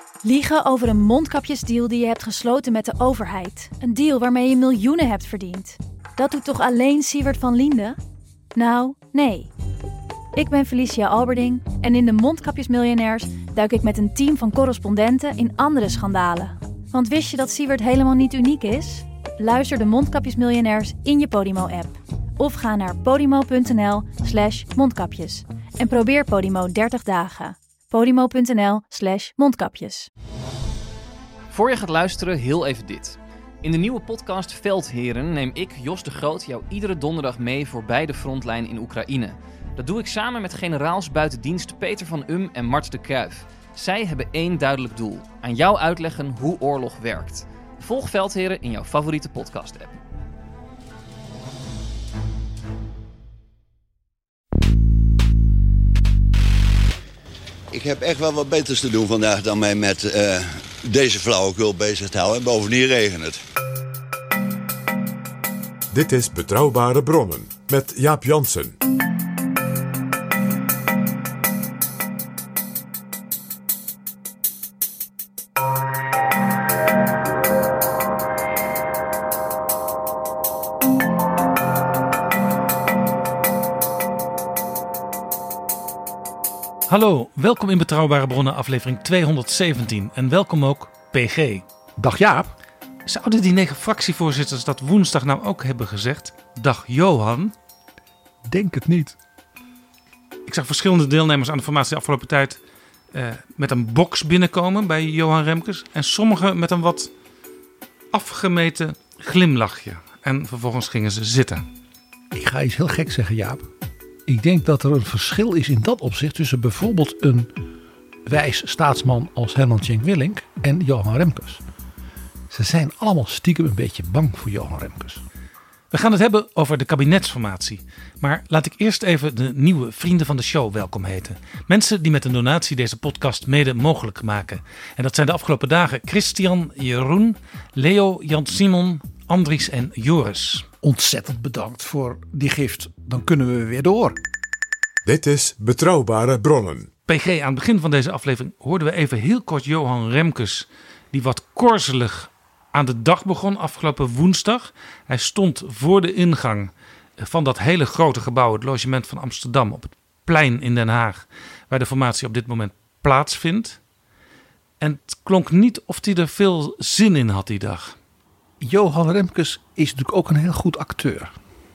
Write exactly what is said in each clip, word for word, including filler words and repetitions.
Liegen over een mondkapjesdeal die je hebt gesloten met de overheid. Een deal waarmee je miljoenen hebt verdiend. Dat doet toch alleen Siewert van Liende? Nou, nee. Ik ben Felicia Alberding en in de Mondkapjesmiljonairs duik ik met een team van correspondenten in andere schandalen. Want wist je dat Siewert helemaal niet uniek is? Luister de Mondkapjesmiljonairs in je Podimo-app. Of ga naar podimo.nl slash mondkapjes. En probeer Podimo dertig dagen. Podimo.nl slash mondkapjes. Voor je gaat luisteren, heel even dit. In de nieuwe podcast Veldheren neem ik, Jos de Groot, jou iedere donderdag mee voorbij de frontlijn in Oekraïne. Dat doe ik samen met generaals buiten dienst Peter van Um en Mart de Kruijf. Zij hebben één duidelijk doel: aan jou uitleggen hoe oorlog werkt. Volg Veldheren in jouw favoriete podcast-app. Ik heb echt wel wat beters te doen vandaag dan mij met uh, deze flauwekul bezig te houden. En bovendien regent het. Dit is Betrouwbare Bronnen met Jaap Jansen. Hallo, welkom in Betrouwbare Bronnen aflevering tweehonderdzeventien en welkom ook P G. Dag Jaap. Zouden die negen fractievoorzitters dat woensdag nou ook hebben gezegd? Dag Johan. Denk het niet. Ik zag verschillende deelnemers aan de formatie de afgelopen tijd uh, met een box binnenkomen bij Johan Remkes. En sommigen met een wat afgemeten glimlachje. En vervolgens gingen ze zitten. Ik ga iets heel gek zeggen, Jaap. Ik denk dat er een verschil is in dat opzicht tussen bijvoorbeeld een wijs staatsman als Herman Tjenk Willink en Johan Remkes. Ze zijn allemaal stiekem een beetje bang voor Johan Remkes. We gaan het hebben over de kabinetsformatie. Maar laat ik eerst even de nieuwe vrienden van de show welkom heten. Mensen die met een donatie deze podcast mede mogelijk maken. En dat zijn de afgelopen dagen Christian, Jeroen, Leo, Jan-Simon, Andries en Joris. Ontzettend bedankt voor die gift. Dan kunnen we weer door. Dit is Betrouwbare Bronnen. P G, aan het begin van deze aflevering hoorden we even heel kort Johan Remkes, die wat korzelig aan de dag begon afgelopen woensdag. Hij stond voor de ingang van dat hele grote gebouw, het logement van Amsterdam, op het plein in Den Haag, waar de formatie op dit moment plaatsvindt. En het klonk niet of hij er veel zin in had die dag. Johan Remkes is natuurlijk ook een heel goed acteur.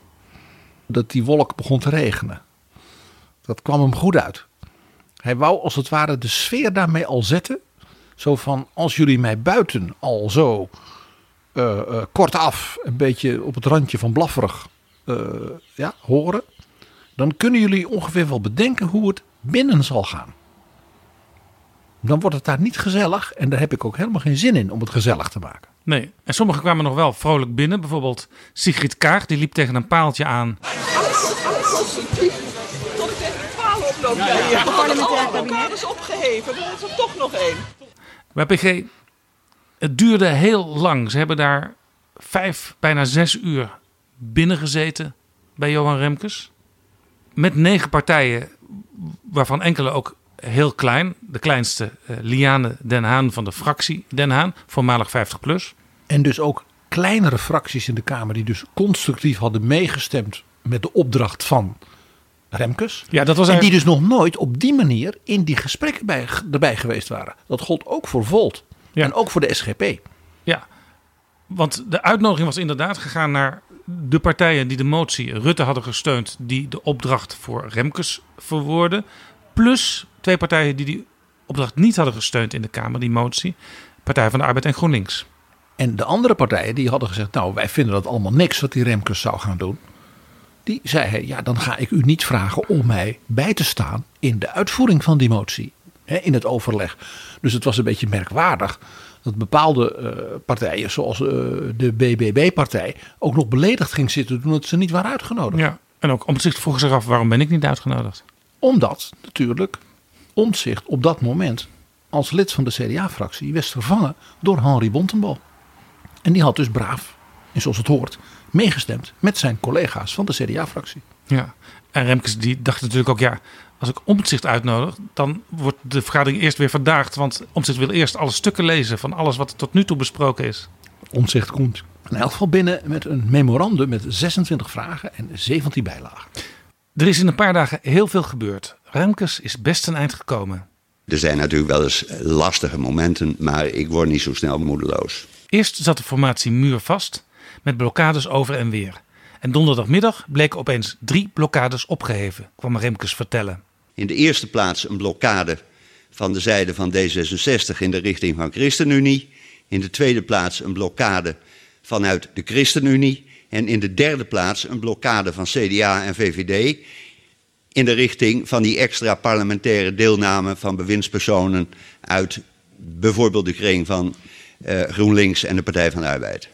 Dat die wolk begon te regenen. Dat kwam hem goed uit. Hij wou als het ware de sfeer daarmee al zetten. Zo van, als jullie mij buiten al zo uh, uh, kortaf een beetje op het randje van blafferig uh, ja, horen. Dan kunnen jullie ongeveer wel bedenken hoe het binnen zal gaan. Dan wordt het daar niet gezellig. En daar heb ik ook helemaal geen zin in om het gezellig te maken. Nee, en sommigen kwamen nog wel vrolijk binnen. Bijvoorbeeld Sigrid Kaag, die liep tegen een paaltje aan. Alles, alles positief. Tot ik tegen de paal oploop. Ja, ja, ja. We hadden alle blokkades opgeheven. Er is er toch nog één. Bij P G, het duurde heel lang. Ze hebben daar vijf, bijna zes uur binnen gezeten bij Johan Remkes. Met negen partijen, waarvan enkele ook heel klein. De kleinste, uh, Liane Den Haan van de fractie Den Haan, voormalig vijftig plus. En dus ook kleinere fracties in de Kamer die dus constructief hadden meegestemd met de opdracht van Remkes. Ja, dat was en die eigenlijk... dus nog nooit op die manier in die gesprekken bij, erbij geweest waren. Dat gold ook voor Volt. Ja. En ook voor de S G P. Ja, want de uitnodiging was inderdaad gegaan naar de partijen die de motie Rutte hadden gesteund, die de opdracht voor Remkes verwoorden. Plus twee partijen die die opdracht niet hadden gesteund in de Kamer, die motie. Partij van de Arbeid en GroenLinks. En de andere partijen die hadden gezegd, nou wij vinden dat allemaal niks wat die Remkes zou gaan doen. Die zei hij, ja dan ga ik u niet vragen om mij bij te staan in de uitvoering van die motie. Hè, in het overleg. Dus het was een beetje merkwaardig dat bepaalde uh, partijen zoals uh, de B B B-partij ook nog beledigd ging zitten toen het ze niet waren uitgenodigd. Ja, en ook Omtzigt vroeg zich af, waarom ben ik niet uitgenodigd? Omdat natuurlijk Omtzigt op dat moment als lid van de C D A-fractie werd vervangen door Henri Bontenbal. En die had dus braaf, en zoals het hoort, meegestemd met zijn collega's van de C D A-fractie. Ja, en Remkes die dacht natuurlijk ook, ja, als ik Omtzigt uitnodig, dan wordt de vergadering eerst weer verdaagd. Want Omtzigt wil eerst alle stukken lezen van alles wat er tot nu toe besproken is. Omtzigt komt in elk geval binnen met een memorandum met zesentwintig vragen en zeventien bijlagen. Er is in een paar dagen heel veel gebeurd. Remkes is best een eind gekomen. Er zijn natuurlijk wel eens lastige momenten, maar ik word niet zo snel moedeloos. Eerst zat de formatie muurvast met blokkades over en weer. En donderdagmiddag bleken opeens drie blokkades opgeheven, kwam Remkes vertellen. In de eerste plaats een blokkade van de zijde van D zesenzestig in de richting van ChristenUnie. In de tweede plaats een blokkade vanuit de ChristenUnie. En in de derde plaats een blokkade van C D A en V V D in de richting van die extra parlementaire deelname van bewindspersonen uit bijvoorbeeld de kring van uh, GroenLinks en de Partij van de Arbeid.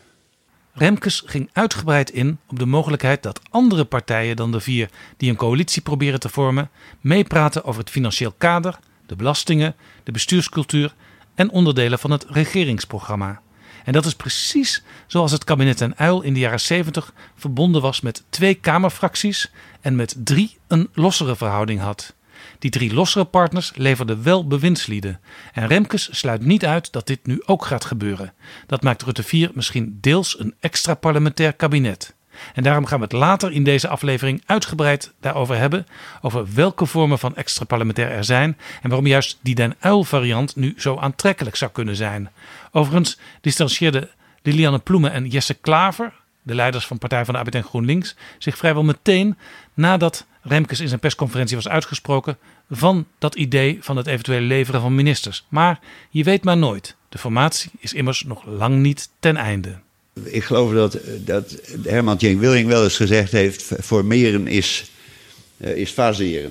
Remkes ging uitgebreid in op de mogelijkheid dat andere partijen dan de vier die een coalitie proberen te vormen meepraten over het financieel kader, de belastingen, de bestuurscultuur en onderdelen van het regeringsprogramma. En dat is precies zoals het kabinet Ten Uyl in de jaren zeventig verbonden was met twee kamerfracties en met drie een lossere verhouding had. Die drie lossere partners leverden wel bewindslieden. En Remkes sluit niet uit dat dit nu ook gaat gebeuren. Dat maakt Rutte vier misschien deels een extra parlementair kabinet. En daarom gaan we het later in deze aflevering uitgebreid daarover hebben. Over welke vormen van extra parlementair er zijn. En waarom juist die Den Uyl variant nu zo aantrekkelijk zou kunnen zijn. Overigens distancieerden Lilianne Ploemen en Jesse Klaver, de leiders van Partij van de Arbeid en GroenLinks, zich vrijwel meteen nadat Remkes in zijn persconferentie was uitgesproken van dat idee van het eventuele leveren van ministers. Maar je weet maar nooit. De formatie is immers nog lang niet ten einde. Ik geloof dat, dat Herman Tjenk Willing wel eens gezegd heeft, formeren is, uh, is faseren.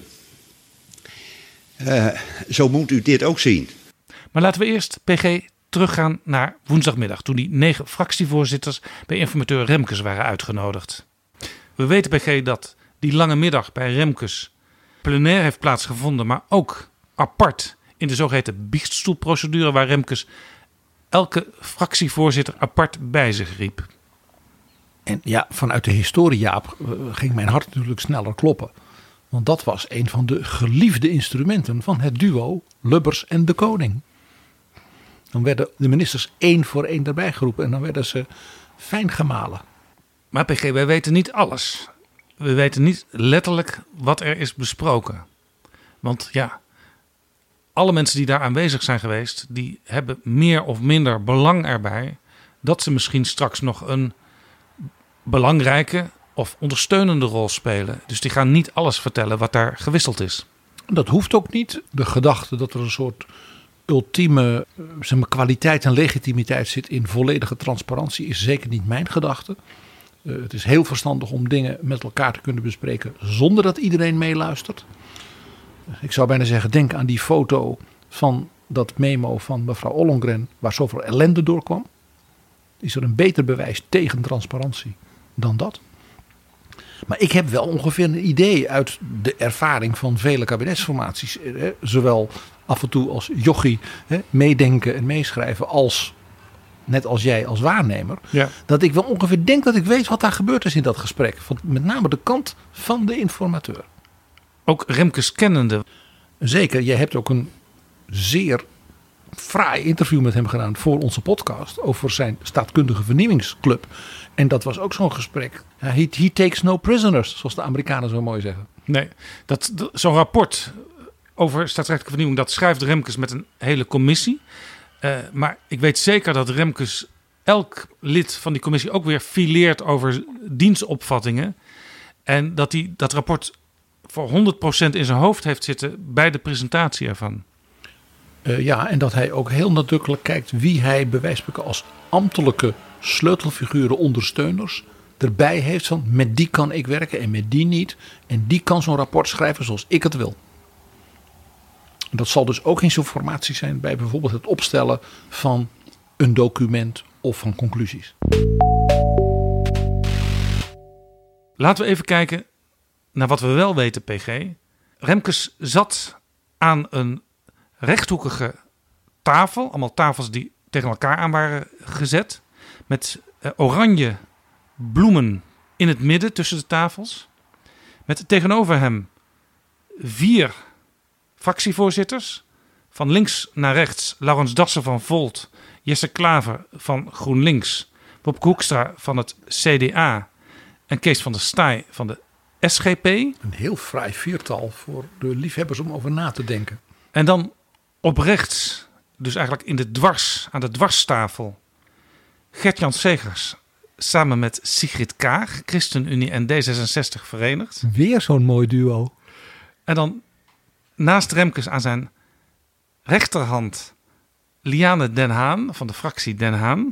Uh, zo moet u dit ook zien. Maar laten we eerst, P G, teruggaan naar woensdagmiddag, toen die negen fractievoorzitters bij informateur Remkes waren uitgenodigd. We weten, P G, dat die lange middag bij Remkes plenair heeft plaatsgevonden, maar ook apart in de zogeheten biechtstoelprocedure, waar Remkes elke fractievoorzitter apart bij zich riep. En ja, vanuit de historie, Jaap, ging mijn hart natuurlijk sneller kloppen. Want dat was een van de geliefde instrumenten van het duo Lubbers en de Koning. Dan werden de ministers één voor één erbij geroepen en dan werden ze fijn gemalen. Maar P G, wij weten niet alles. We weten niet letterlijk wat er is besproken. Want ja, alle mensen die daar aanwezig zijn geweest, die hebben meer of minder belang erbij dat ze misschien straks nog een belangrijke of ondersteunende rol spelen. Dus die gaan niet alles vertellen wat daar gewisseld is. Dat hoeft ook niet. De gedachte dat er een soort ultieme zeg maar, kwaliteit en legitimiteit zit in volledige transparantie is zeker niet mijn gedachte. Uh, het is heel verstandig om dingen met elkaar te kunnen bespreken zonder dat iedereen meeluistert. Ik zou bijna zeggen, denk aan die foto van dat memo van mevrouw Ollongren waar zoveel ellende doorkwam. Is er een beter bewijs tegen transparantie dan dat? Maar ik heb wel ongeveer een idee uit de ervaring van vele kabinetsformaties. Hè, zowel af en toe als jochie hè, meedenken en meeschrijven als, net als jij als waarnemer. Ja. Dat ik wel ongeveer denk dat ik weet wat daar gebeurd is in dat gesprek. Van met name de kant van de informateur. Ook Remkes kennende. Zeker, jij hebt ook een zeer fraai interview met hem gedaan voor onze podcast over zijn staatkundige vernieuwingsclub. En dat was ook zo'n gesprek. He, he takes no prisoners, zoals de Amerikanen zo mooi zeggen. Nee, dat, dat, zo'n rapport over staatsrechtelijke vernieuwing, dat schrijft Remkes met een hele commissie. Uh, maar ik weet zeker dat Remkes elk lid van die commissie ook weer fileert over dienstopvattingen. En dat hij dat rapport voor honderd procent in zijn hoofd heeft zitten bij de presentatie ervan. Uh, ja, en dat hij ook heel nadrukkelijk kijkt wie hij bij wijze van als ambtelijke sleutelfiguren, ondersteuners erbij heeft van met die kan ik werken en met die niet. En die kan zo'n rapport schrijven zoals ik het wil. En dat zal dus ook in zo'n formatie zijn bij bijvoorbeeld het opstellen van een document of van conclusies. Laten we even kijken naar wat we wel weten, P G. Remkes zat aan een rechthoekige tafel. Allemaal tafels die tegen elkaar aan waren gezet. Met uh, oranje bloemen in het midden tussen de tafels. Met tegenover hem vier fractievoorzitters. Van links naar rechts Laurens Dassen van Volt, Jesse Klaver van GroenLinks, Wopke Hoekstra van het C D A en Kees van der Staaij van de S G P. Een heel fraai viertal voor de liefhebbers om over na te denken. En dan op rechts, dus eigenlijk in de dwars, aan de dwarstafel, Gert-Jan Segers samen met Sigrid Kaag, ChristenUnie en D zesenzestig verenigd. Weer zo'n mooi duo. En dan naast Remkes aan zijn rechterhand Liane Den Haan van de fractie Den Haan.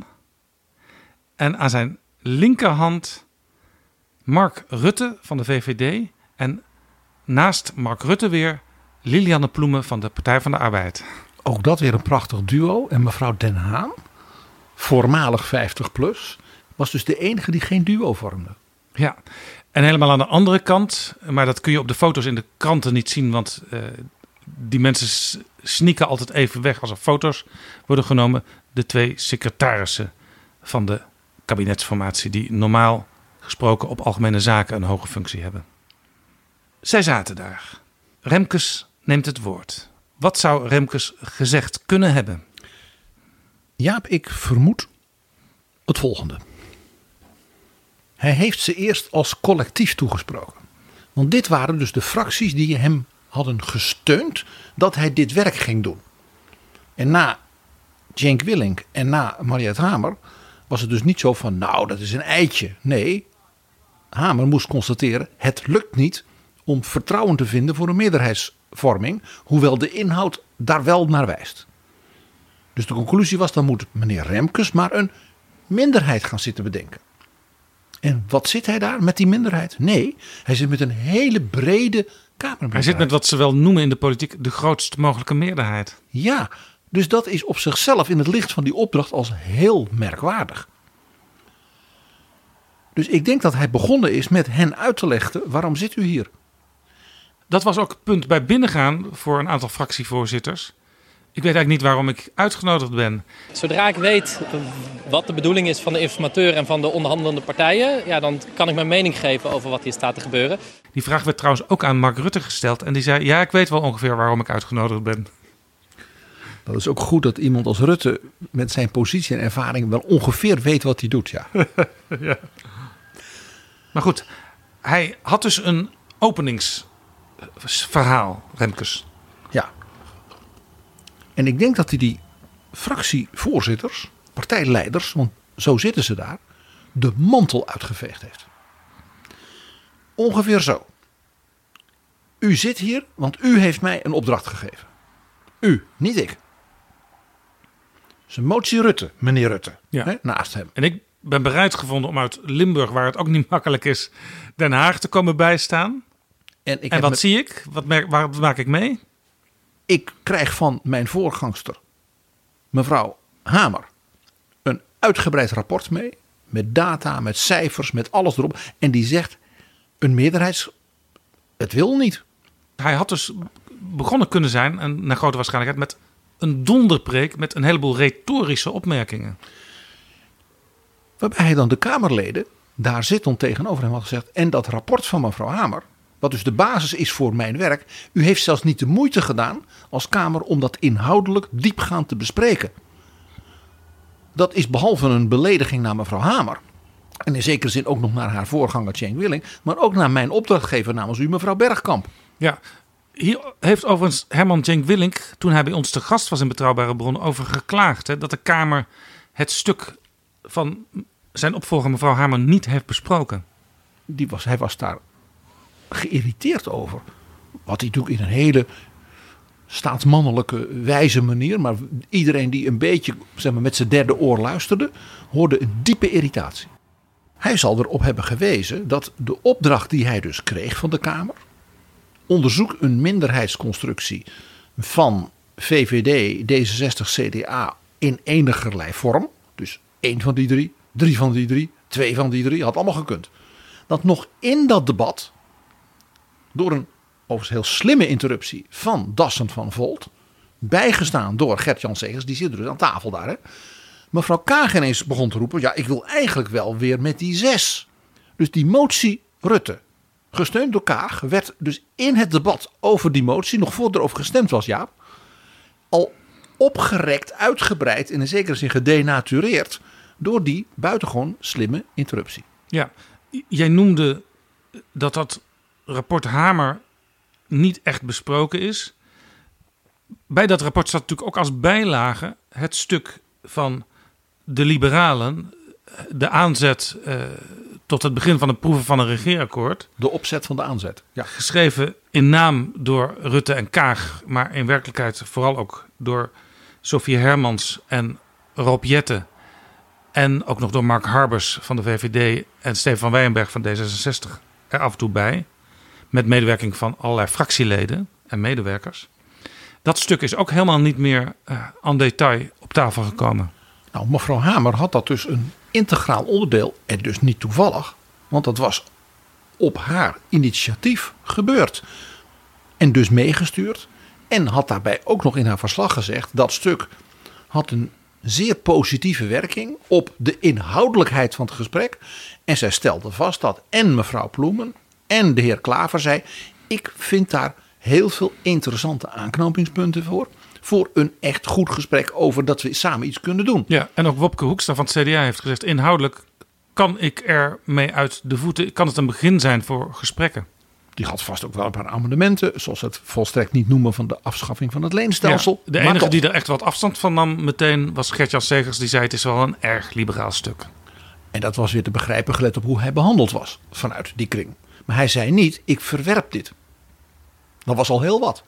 En aan zijn linkerhand Mark Rutte van de V V D. En naast Mark Rutte weer Lilianne Ploemen van de Partij van de Arbeid. Ook dat weer een prachtig duo. En mevrouw Den Haan, voormalig vijftig plus, was dus de enige die geen duo vormde. Ja, en helemaal aan de andere kant, maar dat kun je op de foto's in de kranten niet zien, want uh, die mensen sneaken altijd even weg als er foto's worden genomen. De twee secretarissen van de kabinetsformatie die normaal gesproken op algemene zaken een hoge functie hebben. Zij zaten daar. Remkes neemt het woord. Wat zou Remkes gezegd kunnen hebben? Jaap, ik vermoed het volgende. Hij heeft ze eerst als collectief toegesproken. Want dit waren dus de fracties die hem hadden gesteund dat hij dit werk ging doen. En na Cenk Willink en na Mariette Hamer was het dus niet zo van, nou, dat is een eitje. Nee, Hamer moest constateren, het lukt niet om vertrouwen te vinden voor een meerderheidsvorming, hoewel de inhoud daar wel naar wijst. Dus de conclusie was, dan moet meneer Remkes maar een minderheid gaan zitten bedenken. En wat zit hij daar met die minderheid? Nee, hij zit met een hele brede Kamermeerderheid. Hij zit met wat ze wel noemen in de politiek de grootst mogelijke meerderheid. Ja, dus dat is op zichzelf in het licht van die opdracht als heel merkwaardig. Dus ik denk dat hij begonnen is met hen uit te leggen, waarom zit u hier? Dat was ook het punt bij binnengaan voor een aantal fractievoorzitters. Ik weet eigenlijk niet waarom ik uitgenodigd ben. Zodra ik weet wat de bedoeling is van de informateur en van de onderhandelende partijen, ja, dan kan ik mijn mening geven over wat hier staat te gebeuren. Die vraag werd trouwens ook aan Mark Rutte gesteld. En die zei, ja, ik weet wel ongeveer waarom ik uitgenodigd ben. Dat is ook goed dat iemand als Rutte met zijn positie en ervaring wel ongeveer weet wat hij doet, ja. Ja. Maar goed, hij had dus een openingsverhaal, Remkes. Ja. En ik denk dat hij die fractievoorzitters, partijleiders, want zo zitten ze daar, de mantel uitgeveegd heeft. Ongeveer zo. U zit hier, want u heeft mij een opdracht gegeven. U, niet ik. Zijn motie Rutte, meneer Rutte, ja. Hè, naast hem. En ik ben bereid gevonden om uit Limburg, waar het ook niet makkelijk is, Den Haag te komen bijstaan. En, ik en wat met, zie ik? Wat, merk, waar, wat maak ik mee? Ik krijg van mijn voorgangster, mevrouw Hamer, een uitgebreid rapport mee. Met data, met cijfers, met alles erop. En die zegt, een meerderheids, het wil niet. Hij had dus begonnen kunnen zijn, en naar grote waarschijnlijkheid, met een donderpreek met een heleboel retorische opmerkingen. Waarbij hij dan de Kamerleden daar zittend tegenover hem had gezegd, en dat rapport van mevrouw Hamer, wat dus de basis is voor mijn werk, u heeft zelfs niet de moeite gedaan als Kamer om dat inhoudelijk diepgaand te bespreken. Dat is behalve een belediging naar mevrouw Hamer, en in zekere zin ook nog naar haar voorganger Cenk Willink, maar ook naar mijn opdrachtgever namens u, mevrouw Bergkamp. Ja, hier heeft overigens Herman Cenk Willink, toen hij bij ons te gast was in Betrouwbare Bronnen, over geklaagd. Hè, dat de Kamer het stuk van zijn opvolger mevrouw Hamer niet heeft besproken. Die was, hij was daar geïrriteerd over. Wat hij natuurlijk in een hele staatsmannelijke wijze manier, maar iedereen die een beetje, zeg maar, met zijn derde oor luisterde, hoorde een diepe irritatie. Hij zal erop hebben gewezen dat de opdracht die hij dus kreeg van de Kamer, onderzoek een minderheidsconstructie van V V D, D zesenzestig, C D A in enigerlei vorm. Dus één van die drie, drie van die drie, twee van die drie, had allemaal gekund. Dat nog in dat debat, door een overigens heel slimme interruptie van Dassen van Volt, bijgestaan door Gert-Jan Segers, die zit dus aan tafel daar, hè, mevrouw Kaag ineens begon te roepen, ja, ik wil eigenlijk wel weer met die zes. Dus die motie Rutte, gesteund door Kaag, werd dus in het debat over die motie, nog voordat er over gestemd was, Jaap, al opgerekt, uitgebreid, in een zekere zin gedenatureerd door die buitengewoon slimme interruptie. Ja, jij noemde dat dat rapport Hamer niet echt besproken is. Bij dat rapport staat natuurlijk ook als bijlage het stuk van de liberalen, de aanzet uh, tot het begin van het proeven van een regeerakkoord. De opzet van de aanzet. Ja. Geschreven in naam door Rutte en Kaag, maar in werkelijkheid vooral ook door Sophie Hermans en Rob Jetten. En ook nog door Mark Harbers van de V V D en Stefan Wijnberg van D zesenzestig er af en toe bij. Met medewerking van allerlei fractieleden en medewerkers. Dat stuk is ook helemaal niet meer uh, en detail op tafel gekomen. Nou, mevrouw Hamer had dat dus een integraal onderdeel en dus niet toevallig. Want dat was op haar initiatief gebeurd. En dus meegestuurd. En had daarbij ook nog in haar verslag gezegd, dat stuk had een zeer positieve werking op de inhoudelijkheid van het gesprek. En zij stelde vast dat en mevrouw Ploemen en de heer Klaver zei, ik vind daar heel veel interessante aanknopingspunten voor. Voor een echt goed gesprek over dat we samen iets kunnen doen. Ja, en ook Wopke Hoekstra van het C D A heeft gezegd, inhoudelijk kan ik er mee uit de voeten. Kan het een begin zijn voor gesprekken? Die had vast ook wel een paar amendementen, zoals het volstrekt niet noemen van de afschaffing van het leenstelsel. Ja, de enige toch, die er echt wat afstand van nam meteen was Gert-Jan Segers. Die zei het is wel een erg liberaal stuk. En dat was weer te begrijpen gelet op hoe hij behandeld was vanuit die kring. Maar hij zei niet, ik verwerp dit. Dat was al heel wat.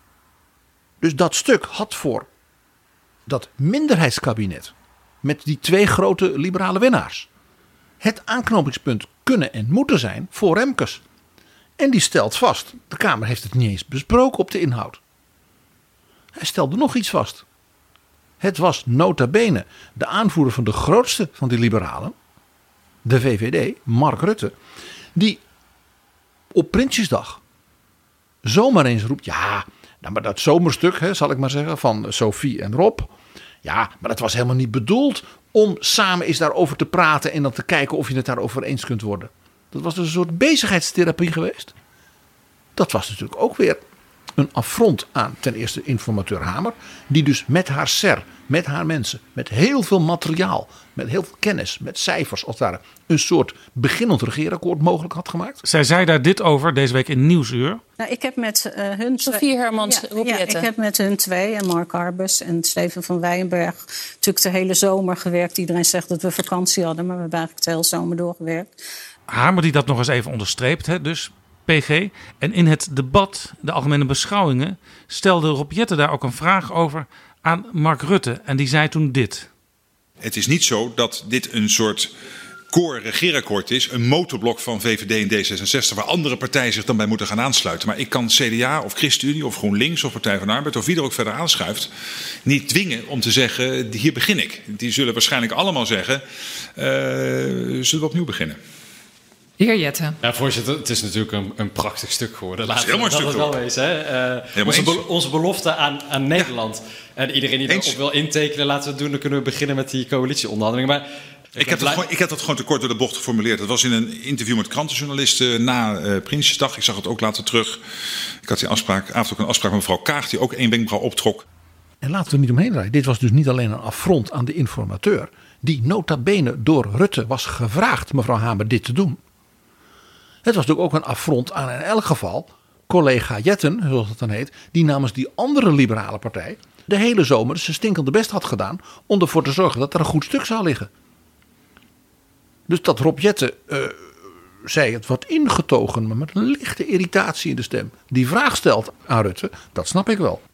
Dus dat stuk had voor dat minderheidskabinet met die twee grote liberale winnaars het aanknopingspunt kunnen en moeten zijn voor Remkes. En die stelt vast, de Kamer heeft het niet eens besproken op de inhoud. Hij stelde nog iets vast. Het was nota bene de aanvoerder van de grootste van die liberalen, de V V D, Mark Rutte, die op Prinsjesdag zomaar eens roept, ja, nou, maar dat zomerstuk, hè, zal ik maar zeggen, van Sophie en Rob. Ja, maar dat was helemaal niet bedoeld om samen eens daarover te praten en dan te kijken of je het daarover eens kunt worden. Dat was dus een soort bezigheidstherapie geweest. Dat was natuurlijk ook weer een affront aan ten eerste informateur Hamer. Die dus met haar ser, met haar mensen, met heel veel materiaal, met heel veel kennis, met cijfers als het ware, een soort beginnend regeerakkoord mogelijk had gemaakt. Zij zei daar dit over deze week in Nieuwsuur. Nou, ik heb met uh, hun... Sophie Hermans, ja, Rob ja, Jetten. ik heb met hun twee, en Mark Harbers en Steven van Wijnberg, natuurlijk de hele zomer gewerkt. Iedereen zegt dat we vakantie hadden, maar we hebben eigenlijk de hele zomer doorgewerkt. Hamer die dat nog eens even onderstreept, hè, dus P G. En in het debat, de algemene beschouwingen, stelde Rob Jetten daar ook een vraag over aan Mark Rutte. En die zei toen dit. Het is niet zo dat dit een soort core regeerakkoord is, een motorblok van V V D en D zesenzestig, waar andere partijen zich dan bij moeten gaan aansluiten. Maar ik kan C D A of ChristenUnie of GroenLinks of Partij van de Arbeid of wie er ook verder aanschuift, niet dwingen om te zeggen, hier begin ik. Die zullen waarschijnlijk allemaal zeggen, uh, zullen we opnieuw beginnen. De heer Jetten. Ja, voorzitter, het is natuurlijk een, een prachtig stuk geworden. Laten we dat het wel wezen. Uh, onze, be, onze belofte aan, aan Nederland. Ja. En iedereen die erop wil intekenen, laten we het doen. Dan kunnen we beginnen met die coalitieonderhandelingen. Maar ik, ik, heb blij... gewoon, ik heb dat gewoon te kort door de bocht geformuleerd. Dat was in een interview met krantenjournalisten na uh, Prinsjesdag. Ik zag het ook later terug. Ik had die afspraak, avond ook een afspraak met mevrouw Kaag, die ook één wenkbrauw optrok. En laten we er niet omheen draaien. Dit was dus niet alleen een affront aan de informateur, die nota bene door Rutte was gevraagd, mevrouw Hamer, dit te doen. Het was natuurlijk ook een affront aan in elk geval collega Jetten, zoals het dan heet, die namens die andere liberale partij de hele zomer zijn stinkende best had gedaan om ervoor te zorgen dat er een goed stuk zou liggen. Dus dat Rob Jetten, uh, zei het wat ingetogen, maar met een lichte irritatie in de stem, die vraag stelt aan Rutte, dat snap ik wel.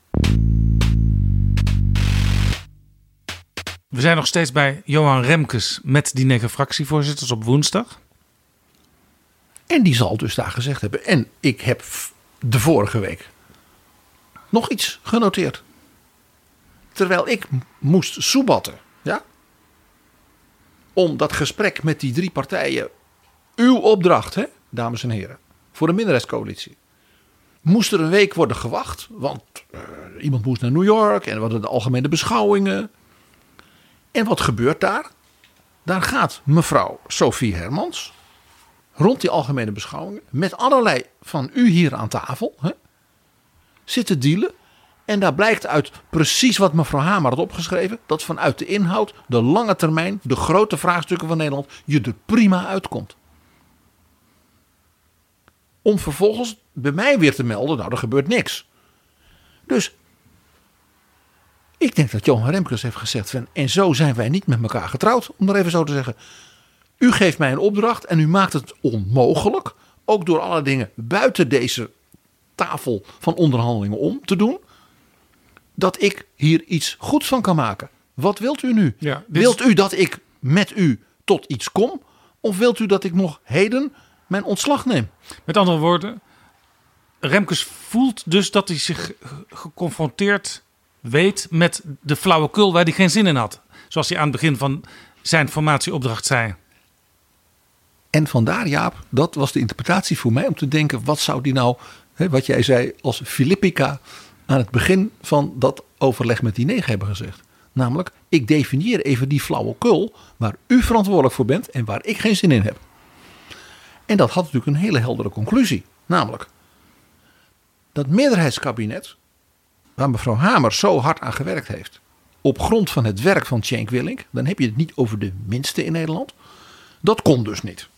We zijn nog steeds bij Johan Remkes met die negen fractievoorzitters op woensdag. En die zal dus daar gezegd hebben. En ik heb de vorige week nog iets genoteerd. Terwijl ik moest soebatten. Ja? Om dat gesprek met die drie partijen. Uw opdracht, hè, dames en heren. Voor de minderheidscoalitie. Moest er een week worden gewacht. Want uh, iemand moest naar New York. En we hadden de algemene beschouwingen. En wat gebeurt daar? Daar gaat mevrouw Sophie Hermans, rond die algemene beschouwingen met allerlei van u hier aan tafel hè, zitten dealen. En daar blijkt uit precies wat mevrouw Hamer had opgeschreven, dat vanuit de inhoud, de lange termijn, de grote vraagstukken van Nederland, je er prima uitkomt. Om vervolgens bij mij weer te melden, nou er gebeurt niks. Dus ik denk dat Johan Remkes heeft gezegd, van, en zo zijn wij niet met elkaar getrouwd, om er even zo te zeggen. U geeft mij een opdracht en u maakt het onmogelijk, ook door alle dingen buiten deze tafel van onderhandelingen om te doen, dat ik hier iets goeds van kan maken. Wat wilt u nu? Ja, wilt u dat ik met u tot iets kom? Of wilt u dat ik nog heden mijn ontslag neem? Met andere woorden, Remkes voelt dus dat hij zich geconfronteerd weet met de flauwekul waar hij geen zin in had. Zoals hij aan het begin van zijn formatieopdracht zei. En vandaar, Jaap, dat was de interpretatie voor mij om te denken, wat zou die nou, hè, wat jij zei als Philippica aan het begin van dat overleg met die negen hebben gezegd. Namelijk, ik definieer even die flauwekul waar u verantwoordelijk voor bent en waar ik geen zin in heb. En dat had natuurlijk een hele heldere conclusie. Namelijk, dat meerderheidskabinet, waar mevrouw Hamer zo hard aan gewerkt heeft, op grond van het werk van Cenk Willink, dan heb je het niet over de minste in Nederland. Dat kon dus niet.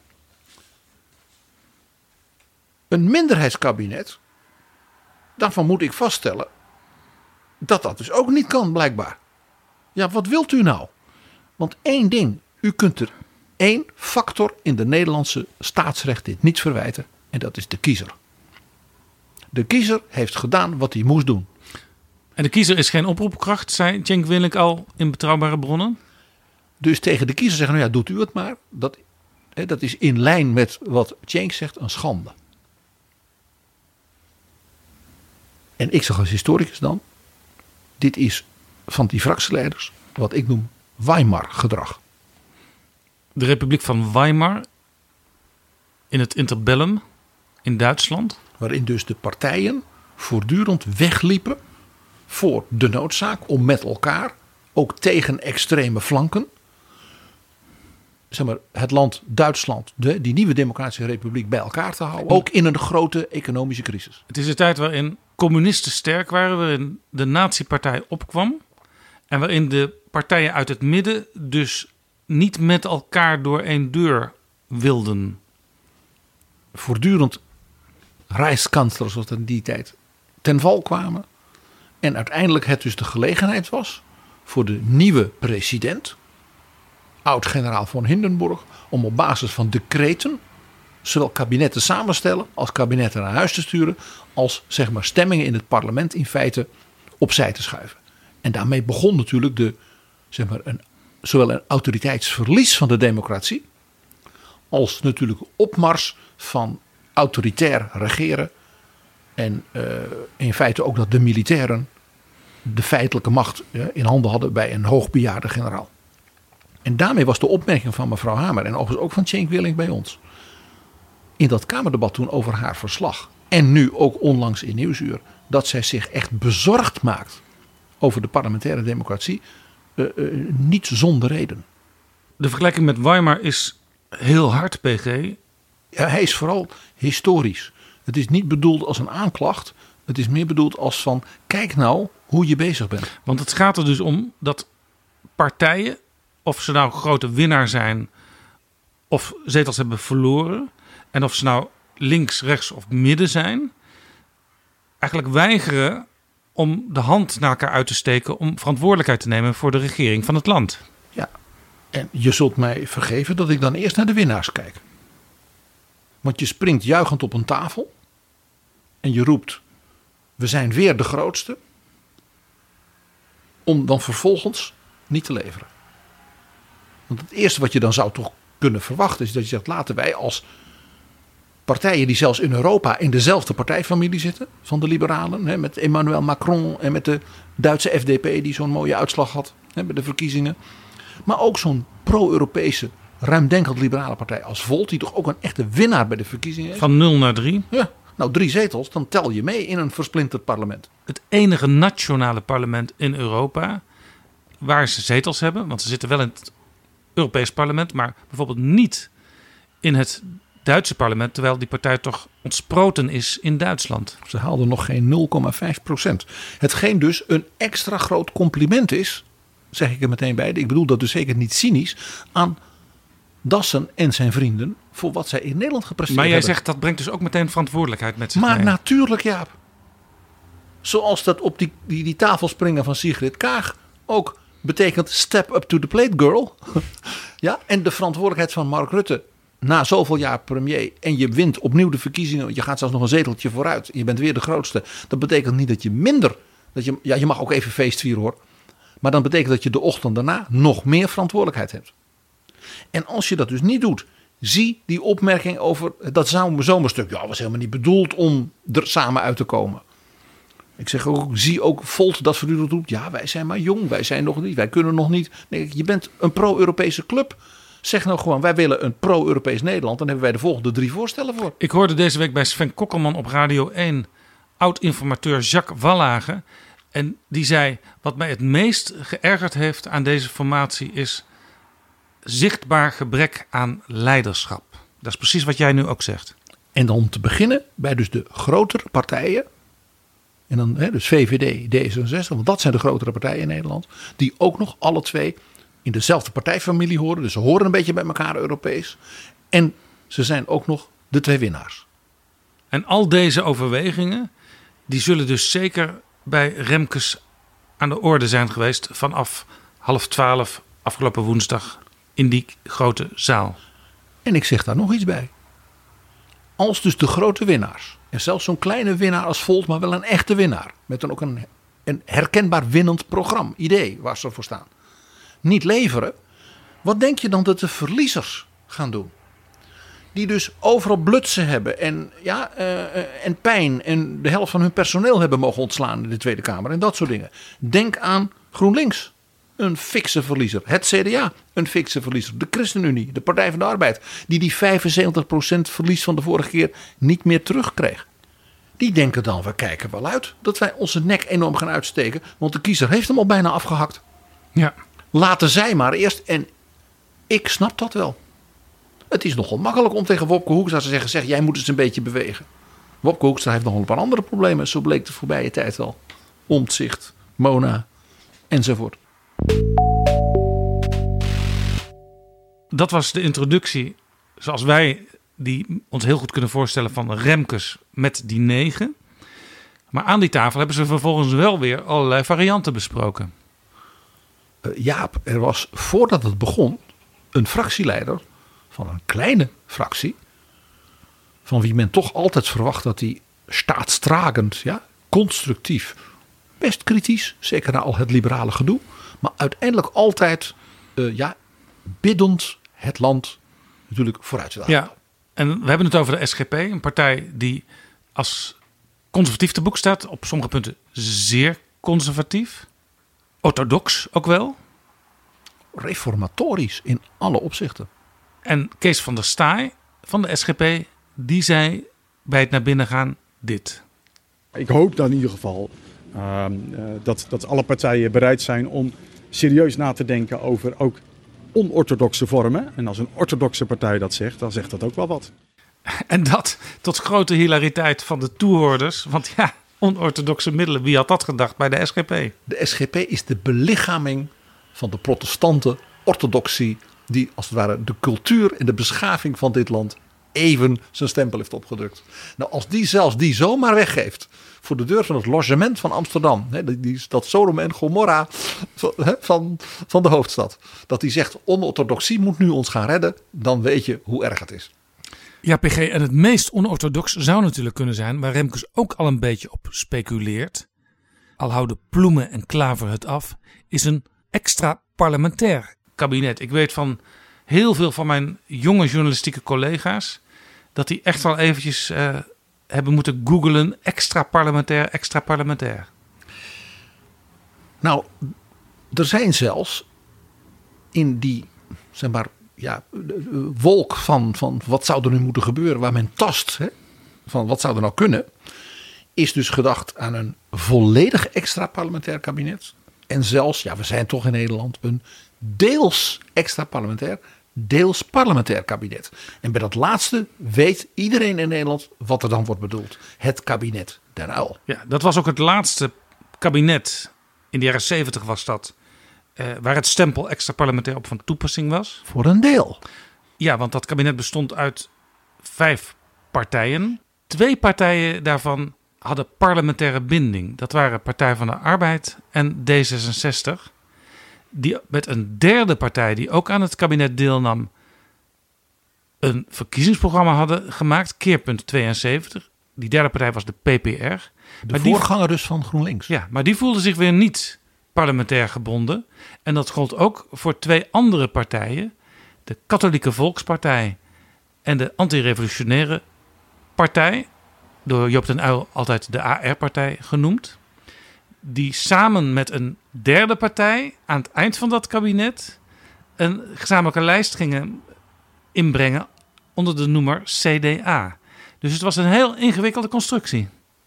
Een minderheidskabinet, daarvan moet ik vaststellen dat dat dus ook niet kan blijkbaar. Ja, wat wilt u nou? Want één ding, u kunt er één factor in de Nederlandse staatsrecht dit niet verwijten en dat is de kiezer. De kiezer heeft gedaan wat hij moest doen. En de kiezer is geen oproepkracht, zei Cenk Willink al in Betrouwbare Bronnen. Dus tegen de kiezer zeggen, nou ja, doet u het maar. Dat, hè, dat is in lijn met wat Cenk zegt, een schande. En ik zeg als historicus dan, dit is van die fractieleiders wat ik noem Weimar-gedrag. De Republiek van Weimar in het interbellum in Duitsland. Waarin dus de partijen voortdurend wegliepen voor de noodzaak om met elkaar, ook tegen extreme flanken, zeg maar, het land Duitsland, de, die nieuwe democratische republiek bij elkaar te houden. Ook in een grote economische crisis. Het is een tijd waarin communisten sterk waren, waarin de nazi-partij opkwam. En waarin de partijen uit het midden dus niet met elkaar door één deur wilden. Voortdurend Rijkskanslers, zoals dat in die tijd, ten val kwamen. En uiteindelijk het dus de gelegenheid was voor de nieuwe president, oud-generaal von Hindenburg, om op basis van decreten zowel kabinetten samenstellen als kabinetten naar huis te sturen, als zeg maar stemmingen in het parlement in feite opzij te schuiven. En daarmee begon natuurlijk de, zeg maar, een, zowel een autoriteitsverlies van de democratie, als natuurlijk opmars van autoritair regeren. En uh, in feite ook dat de militairen de feitelijke macht uh, in handen hadden bij een hoogbejaarde generaal. En daarmee was de opmerking van mevrouw Hamer en overigens ook van Cenk Willink bij ons, in dat Kamerdebat toen over haar verslag, en nu ook onlangs in Nieuwsuur, dat zij zich echt bezorgd maakt over de parlementaire democratie, uh, uh, niet zonder reden. De vergelijking met Weimar is heel hard, P G. Ja, hij is vooral historisch. Het is niet bedoeld als een aanklacht. Het is meer bedoeld als van, kijk nou hoe je bezig bent. Want het gaat er dus om dat partijen, of ze nou grote winnaar zijn of zetels hebben verloren, en of ze nou links, rechts of midden zijn, eigenlijk weigeren om de hand naar elkaar uit te steken om verantwoordelijkheid te nemen voor de regering van het land. Ja, en je zult mij vergeven dat ik dan eerst naar de winnaars kijk. Want je springt juichend op een tafel en je roept, we zijn weer de grootste, om dan vervolgens niet te leveren. Want het eerste wat je dan zou toch kunnen verwachten is dat je zegt, laten wij als partijen die zelfs in Europa in dezelfde partijfamilie zitten, van de liberalen, hè, met Emmanuel Macron en met de Duitse F D P die zo'n mooie uitslag had hè, bij de verkiezingen. Maar ook zo'n pro-Europese, ruimdenkend liberale partij als Volt, die toch ook een echte winnaar bij de verkiezingen is. Van nul naar drie. Ja, nou drie zetels, dan tel je mee in een versplinterd parlement. Het enige nationale parlement in Europa waar ze zetels hebben, want ze zitten wel in het Europees parlement, maar bijvoorbeeld niet in het Duitse parlement, terwijl die partij toch ontsproten is in Duitsland. Ze haalden nog geen nul komma vijf procent. Hetgeen dus een extra groot compliment is, zeg ik er meteen bij. Ik bedoel dat dus zeker niet cynisch, aan Dassen en zijn vrienden voor wat zij in Nederland gepresteerd Maar jij hebben. zegt dat brengt dus ook meteen verantwoordelijkheid met zich Maar mee. natuurlijk, Jaap. Zoals dat op die, die, die tafel springen van Sigrid Kaag ook betekent step up to the plate, girl. Ja, en de verantwoordelijkheid van Mark Rutte na zoveel jaar premier en je wint opnieuw de verkiezingen, je gaat zelfs nog een zeteltje vooruit, je bent weer de grootste. Dat betekent niet dat je minder, dat je, ja, je mag ook even feest vieren hoor, maar dan betekent dat je de ochtend daarna nog meer verantwoordelijkheid hebt. En als je dat dus niet doet, zie die opmerking over dat zomerstuk. Ja, was helemaal niet bedoeld om er samen uit te komen. Ik zeg ook, zie ook Volt dat voortdurend doet. Ja, wij zijn maar jong, wij zijn nog niet, wij kunnen nog niet. Nee, je bent een pro-Europese club. Zeg nou gewoon, wij willen een pro-Europees Nederland. Dan hebben wij de volgende drie voorstellen voor. Ik hoorde deze week bij Sven Kokkelman op Radio één oud-informateur Jacques Wallage. En die zei, wat mij het meest geërgerd heeft aan deze formatie is zichtbaar gebrek aan leiderschap. Dat is precies wat jij nu ook zegt. En dan te beginnen bij dus de grotere partijen. En dan hè, dus V V D, D zesenzestig, want dat zijn de grotere partijen in Nederland. Die ook nog alle twee in dezelfde partijfamilie horen. Dus ze horen een beetje bij elkaar Europees. En ze zijn ook nog de twee winnaars. En al deze overwegingen, die zullen dus zeker bij Remkes aan de orde zijn geweest vanaf half twaalf afgelopen woensdag in die grote zaal. En ik zeg daar nog iets bij. Als dus de grote winnaars, en zelfs zo'n kleine winnaar als Volt, maar wel een echte winnaar, met dan ook een, een herkenbaar winnend programma, idee waar ze voor staan, niet leveren, wat denk je dan dat de verliezers gaan doen? Die dus overal blutsen hebben en, ja, uh, en pijn en de helft van hun personeel hebben mogen ontslaan in de Tweede Kamer en dat soort dingen. Denk aan GroenLinks, een fikse verliezer. Het C D A, een fikse verliezer. De ChristenUnie, de Partij van de Arbeid, die die vijfenzeventig procent verlies van de vorige keer niet meer terugkreeg. Die denken dan, we kijken wel uit dat wij onze nek enorm gaan uitsteken, want de kiezer heeft hem al bijna afgehakt. Ja. Laten zij maar eerst, en ik snap dat wel. Het is nogal makkelijk om tegen Wopke Hoekstra te zeggen, zeg, jij moet eens een beetje bewegen. Wopke Hoekstra heeft nog een paar andere problemen, zo bleek de voorbije tijd al. Omtzigt, Mona enzovoort. Dat was de introductie zoals wij die ons heel goed kunnen voorstellen van Remkes met die negen. Maar aan die tafel hebben ze vervolgens wel weer allerlei varianten besproken. Uh, Jaap, er was voordat het begon een fractieleider van een kleine fractie, van wie men toch altijd verwacht dat hij staatstragend, ja, constructief, best kritisch, zeker na al het liberale gedoe, maar uiteindelijk altijd uh, ja, biddend het land natuurlijk vooruit wil halen. Ja, en we hebben het over de S G P, een partij die als conservatief te boek staat, op sommige punten zeer conservatief, orthodox ook wel. Reformatorisch in alle opzichten. En Kees van der Staaij van de S G P, die zei bij het naar binnen gaan dit. Ik hoop dan in ieder geval uh, uh, dat, dat alle partijen bereid zijn om serieus na te denken over ook onorthodoxe vormen. En als een orthodoxe partij dat zegt, dan zegt dat ook wel wat. En dat tot grote hilariteit van de toehoorders. Want ja, onorthodoxe middelen, wie had dat gedacht bij de S G P? De S G P is de belichaming van de protestante orthodoxie, die als het ware de cultuur en de beschaving van dit land even zijn stempel heeft opgedrukt. Nou, als die zelfs die zomaar weggeeft voor de deur van het logement van Amsterdam, hè, die stad Sodom en Gomorra van, van de hoofdstad, dat die zegt onorthodoxie moet nu ons gaan redden, dan weet je hoe erg het is. Ja, P G, en het meest onorthodox zou natuurlijk kunnen zijn, waar Remkes ook al een beetje op speculeert, al houden Ploemen en Klaver het af, is een extra parlementair kabinet. Ik weet van heel veel van mijn jonge journalistieke collega's dat die echt wel eventjes uh, hebben moeten googlen extra parlementair, extra parlementair. Nou, er zijn zelfs in die, zeg maar, ja, wolk van, van wat zou er nu moeten gebeuren, waar men tast, hè, van wat zou er nou kunnen, is dus gedacht aan een volledig extra parlementair kabinet. En zelfs, ja, we zijn toch in Nederland, een deels extra parlementair deels parlementair kabinet. En bij dat laatste weet iedereen in Nederland wat er dan wordt bedoeld. Het kabinet Den Uyl. Ja, dat was ook het laatste kabinet, in de jaren zeventig was dat, eh, waar het stempel extra parlementair op van toepassing was. Voor een deel. Ja, want dat kabinet bestond uit vijf partijen. Twee partijen daarvan hadden parlementaire binding. Dat waren Partij van de Arbeid en D zesenzestig. Die met een derde partij die ook aan het kabinet deelnam, een verkiezingsprogramma hadden gemaakt, Keerpunt tweeënzeventig. Die derde partij was de P P R. De maar voorganger die, dus van GroenLinks. Ja, maar die voelde zich weer niet parlementair gebonden. En dat gold ook voor twee andere partijen. De Katholieke Volkspartij en de Antirevolutionaire Partij. Door Joop den Uyl altijd de A R-partij genoemd. Die samen met een derde partij aan het eind van dat kabinet een gezamenlijke lijst gingen inbrengen onder de noemer C D A. Dus het was een heel ingewikkelde constructie.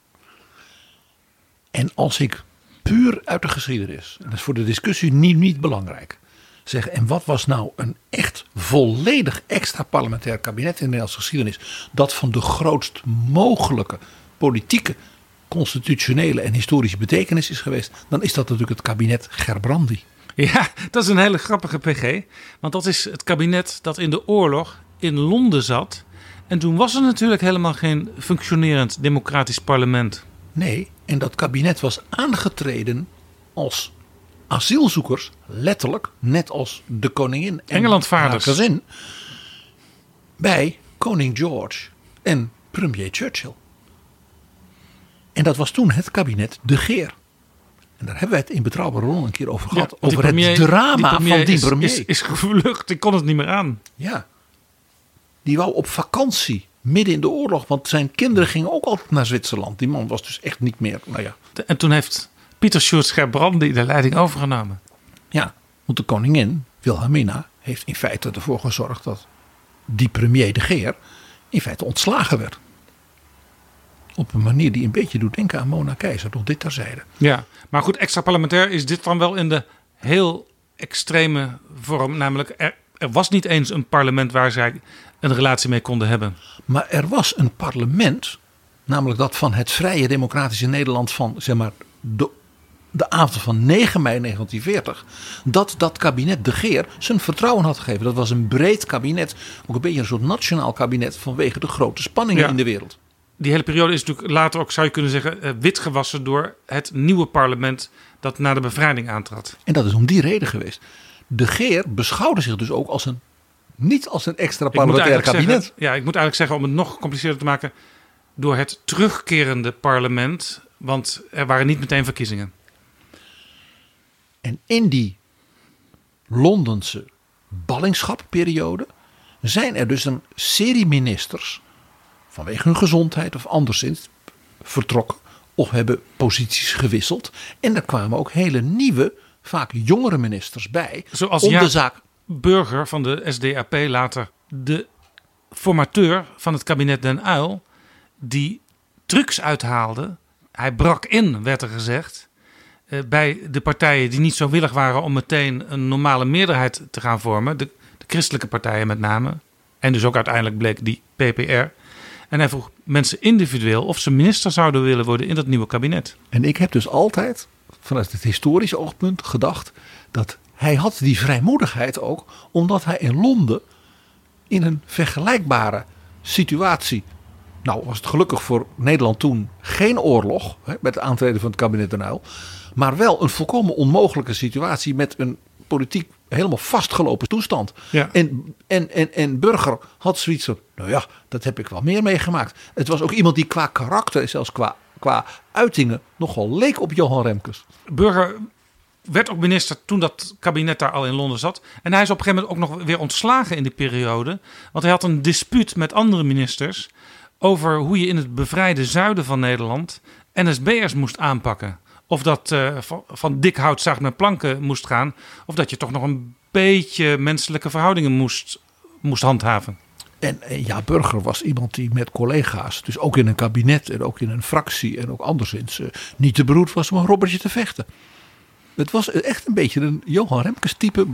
En als ik puur uit de geschiedenis, en dat is voor de discussie niet, niet belangrijk, zeg, en wat was nou een echt volledig extra parlementair kabinet in de Nederlandse geschiedenis, dat van de grootst mogelijke politieke, constitutionele en historische betekenis is geweest, dan is dat natuurlijk het kabinet Gerbrandy. Ja, dat is een hele grappige P G. Want dat is het kabinet dat in de oorlog in Londen zat. En toen was er natuurlijk helemaal geen functionerend democratisch parlement. Nee, en dat kabinet was aangetreden als asielzoekers, letterlijk, net als de koningin en Engelandvaarders. haar gezin, bij koning George en premier Churchill. En dat was toen het kabinet De Geer. En daar hebben wij het in Betrouwbare Bronnen een keer over gehad. Ja, over premier, het drama die van die is, premier. Is, is gevlucht, die kon het niet meer aan. Ja. Die wou op vakantie midden in de oorlog. Want zijn kinderen gingen ook altijd naar Zwitserland. Die man was dus echt niet meer, nou ja. En toen heeft Pieter Sjoerd Gerbrandy de leiding overgenomen. Ja, want de koningin, Wilhelmina, heeft in feite ervoor gezorgd dat die premier De Geer in feite ontslagen werd. Op een manier die een beetje doet denken aan Mona Keizer. Nog dit terzijde. Ja, maar goed, extra parlementair is dit dan wel in de heel extreme vorm. Namelijk, er, er was niet eens een parlement waar zij een relatie mee konden hebben. Maar er was een parlement, namelijk dat van het vrije democratische Nederland van, zeg maar, de, de avond van negen mei negentien veertig. Dat dat kabinet De Geer zijn vertrouwen had gegeven. Dat was een breed kabinet. Ook een beetje een soort nationaal kabinet vanwege de grote spanningen ja. in de wereld. Die hele periode is natuurlijk later ook, zou je kunnen zeggen, witgewassen door het nieuwe parlement dat na de bevrijding aantrad. En dat is om die reden geweest. De Geer beschouwde zich dus ook als een, niet als een extra parlementair kabinet. Zeggen, ja, ik moet eigenlijk zeggen, om het nog gecompliceerder te maken, door het terugkerende parlement, want er waren niet meteen verkiezingen. En in die Londense ballingschapperiode zijn er dus een serie ministers vanwege hun gezondheid of anderszins vertrokken of hebben posities gewisseld. En er kwamen ook hele nieuwe, vaak jongere ministers bij. Zoals om Jaap de zaak Burger van de S D A P, later de formateur van het kabinet Den Uyl, die trucs uithaalde. Hij brak in, werd er gezegd, bij de partijen die niet zo willig waren om meteen een normale meerderheid te gaan vormen. De, de christelijke partijen met name. En dus ook uiteindelijk bleek die P P R. En hij vroeg mensen individueel of ze minister zouden willen worden in dat nieuwe kabinet. En ik heb dus altijd vanuit het historische oogpunt gedacht dat hij had die vrijmoedigheid ook, omdat hij in Londen in een vergelijkbare situatie, nou was het gelukkig voor Nederland toen geen oorlog hè, met het aantreden van het kabinet Den Uyl, maar wel een volkomen onmogelijke situatie met een politiek helemaal vastgelopen toestand. Ja. En, en, en, en Burger had zoiets van, nou ja, dat heb ik wel meer meegemaakt. Het was ook iemand die qua karakter, zelfs qua, qua uitingen, nogal leek op Johan Remkes. Burger werd ook minister toen dat kabinet daar al in Londen zat. En hij is op een gegeven moment ook nog weer ontslagen in die periode. Want hij had een dispuut met andere ministers over hoe je in het bevrijde zuiden van Nederland N S B'ers moest aanpakken. Of dat uh, van, van dik hout zaag met planken moest gaan. Of dat je toch nog een beetje menselijke verhoudingen moest, moest handhaven. En, en ja, Burger was iemand die met collega's, dus ook in een kabinet en ook in een fractie en ook anderszins, uh, niet te beroerd was om een robbertje te vechten. Het was echt een beetje een Johan Remkes type, maar dan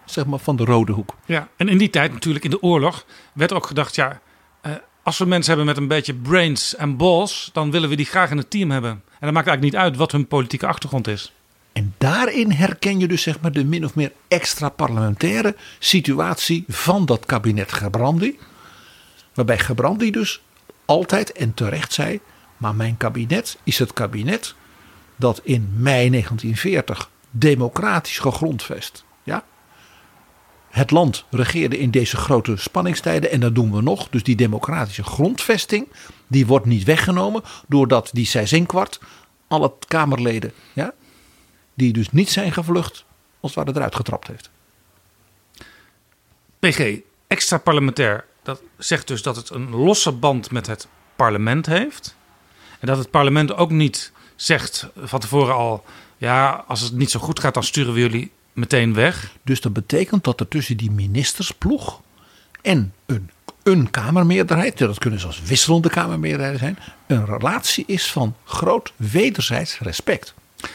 zeg maar, van de rode hoek. Ja, en in die tijd natuurlijk, in de oorlog, werd ook gedacht, ja, uh, als we mensen hebben met een beetje brains en balls, dan willen we die graag in het team hebben. En dat maakt eigenlijk niet uit wat hun politieke achtergrond is. En daarin herken je dus zeg maar de min of meer extra parlementaire situatie van dat kabinet Gerbrandy. Waarbij Gerbrandy dus altijd en terecht zei, maar mijn kabinet is het kabinet dat in mei negentien veertig democratisch gegrondvest. Ja? Het land regeerde in deze grote spanningstijden en dat doen we nog. Dus die democratische grondvesting, die wordt niet weggenomen doordat die Seyss-Inquart alle Kamerleden, ja, die dus niet zijn gevlucht, als het ware eruit getrapt heeft. P G, extra parlementair, dat zegt dus dat het een losse band met het parlement heeft. En dat het parlement ook niet zegt van tevoren al, ja, als het niet zo goed gaat, dan sturen we jullie meteen weg. Dus dat betekent dat er tussen die ministersploeg en een, een kamermeerderheid, dat kunnen zelfs wisselende kamermeerderheden zijn, een relatie is van groot wederzijds respect.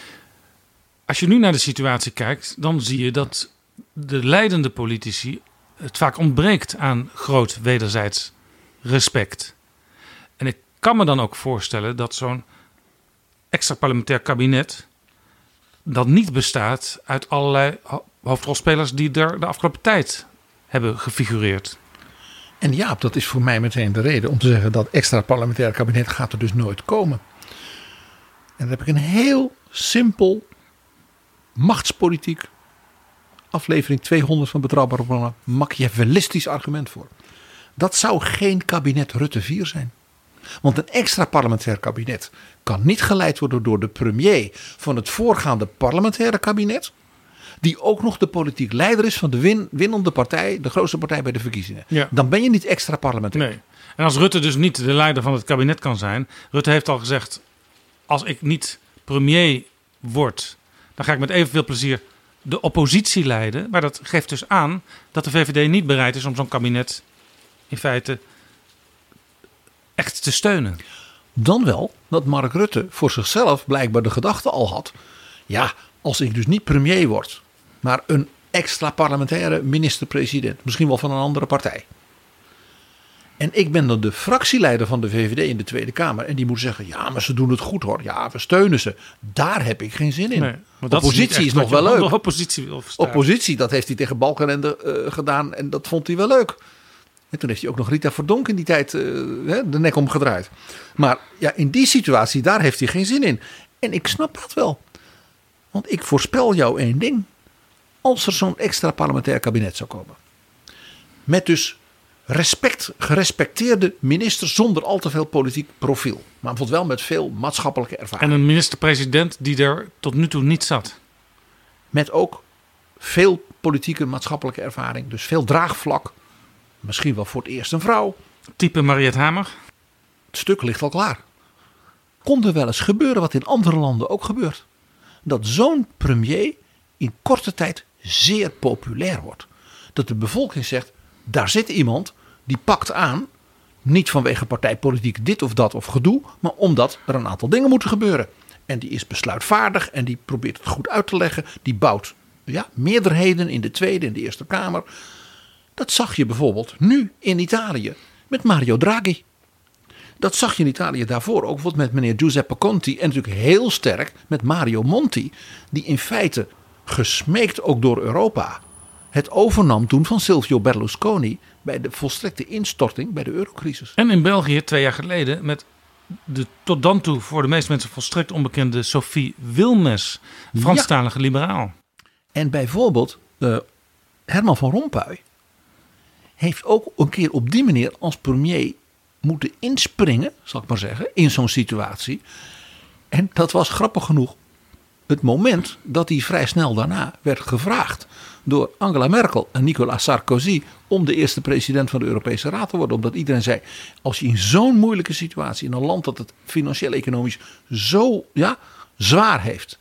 Als je nu naar de situatie kijkt, dan zie je dat de leidende politici het vaak ontbreekt aan groot wederzijds respect. En ik kan me dan ook voorstellen dat zo'n extra parlementair kabinet dat niet bestaat uit allerlei hoofdrolspelers die er de afgelopen tijd hebben gefigureerd. En Jaap, dat is voor mij meteen de reden om te zeggen dat extra parlementair kabinet gaat er dus nooit komen. En daar heb ik een heel simpel machtspolitiek, aflevering tweehonderd van Betrouwbare Bronnen, machiavellistisch argument voor. Dat zou geen kabinet Rutte vier zijn. Want een extra parlementair kabinet kan niet geleid worden door de premier van het voorgaande parlementaire kabinet, die ook nog de politiek leider is van de win, winnende partij, de grootste partij bij de verkiezingen. Ja. Dan ben je niet extra parlementair. Nee. En als Rutte dus niet de leider van het kabinet kan zijn, Rutte heeft al gezegd, als ik niet premier word, dan ga ik met evenveel plezier de oppositie leiden. Maar dat geeft dus aan dat de V V D niet bereid is om zo'n kabinet in feite echt te steunen. Dan wel dat Mark Rutte voor zichzelf blijkbaar de gedachte al had, ja, als ik dus niet premier word, maar een extra parlementaire minister-president, misschien wel van een andere partij. En ik ben dan de fractieleider van de V V D in de Tweede Kamer. En die moet zeggen, ja, maar ze doen het goed hoor. Ja, we steunen ze. Daar heb ik geen zin in. Nee, oppositie is, is nog wel leuk. Oppositie, oppositie, dat heeft hij tegen Balkenende uh, gedaan. En dat vond hij wel leuk. En toen heeft hij ook nog Rita Verdonk in die tijd uh, de nek omgedraaid. Maar ja, in die situatie, daar heeft hij geen zin in. En ik snap dat wel. Want ik voorspel jou één ding. Als er zo'n extra parlementair kabinet zou komen. Met dus respect, gerespecteerde minister zonder al te veel politiek profiel. Maar bijvoorbeeld wel met veel maatschappelijke ervaring. En een minister-president die er tot nu toe niet zat. Met ook veel politieke maatschappelijke ervaring. Dus veel draagvlak. Misschien wel voor het eerst een vrouw. Type Mariette Hamer. Het stuk ligt al klaar. Kon er wel eens gebeuren wat in andere landen ook gebeurt. Dat zo'n premier in korte tijd zeer populair wordt. Dat de bevolking zegt, daar zit iemand die pakt aan. Niet vanwege partijpolitiek dit of dat of gedoe. Maar omdat er een aantal dingen moeten gebeuren. En die is besluitvaardig en die probeert het goed uit te leggen. Die bouwt ja, meerderheden in de Tweede en de Eerste Kamer. Dat zag je bijvoorbeeld nu in Italië met Mario Draghi. Dat zag je in Italië daarvoor ook bijvoorbeeld met meneer Giuseppe Conte. En natuurlijk heel sterk met Mario Monti. Die in feite gesmeekt ook door Europa het overnam toen van Silvio Berlusconi bij de volstrekte instorting bij de eurocrisis. En in België twee jaar geleden met de tot dan toe voor de meeste mensen volstrekt onbekende Sophie Wilmès, Franstalige ja. liberaal. En bijvoorbeeld uh, Herman van Rompuy heeft ook een keer op die manier als premier moeten inspringen, zal ik maar zeggen, in zo'n situatie. En dat was grappig genoeg het moment dat hij vrij snel daarna werd gevraagd door Angela Merkel en Nicolas Sarkozy om de eerste president van de Europese Raad te worden. Omdat iedereen zei, als je in zo'n moeilijke situatie, in een land dat het financieel-economisch zo ja, zwaar heeft,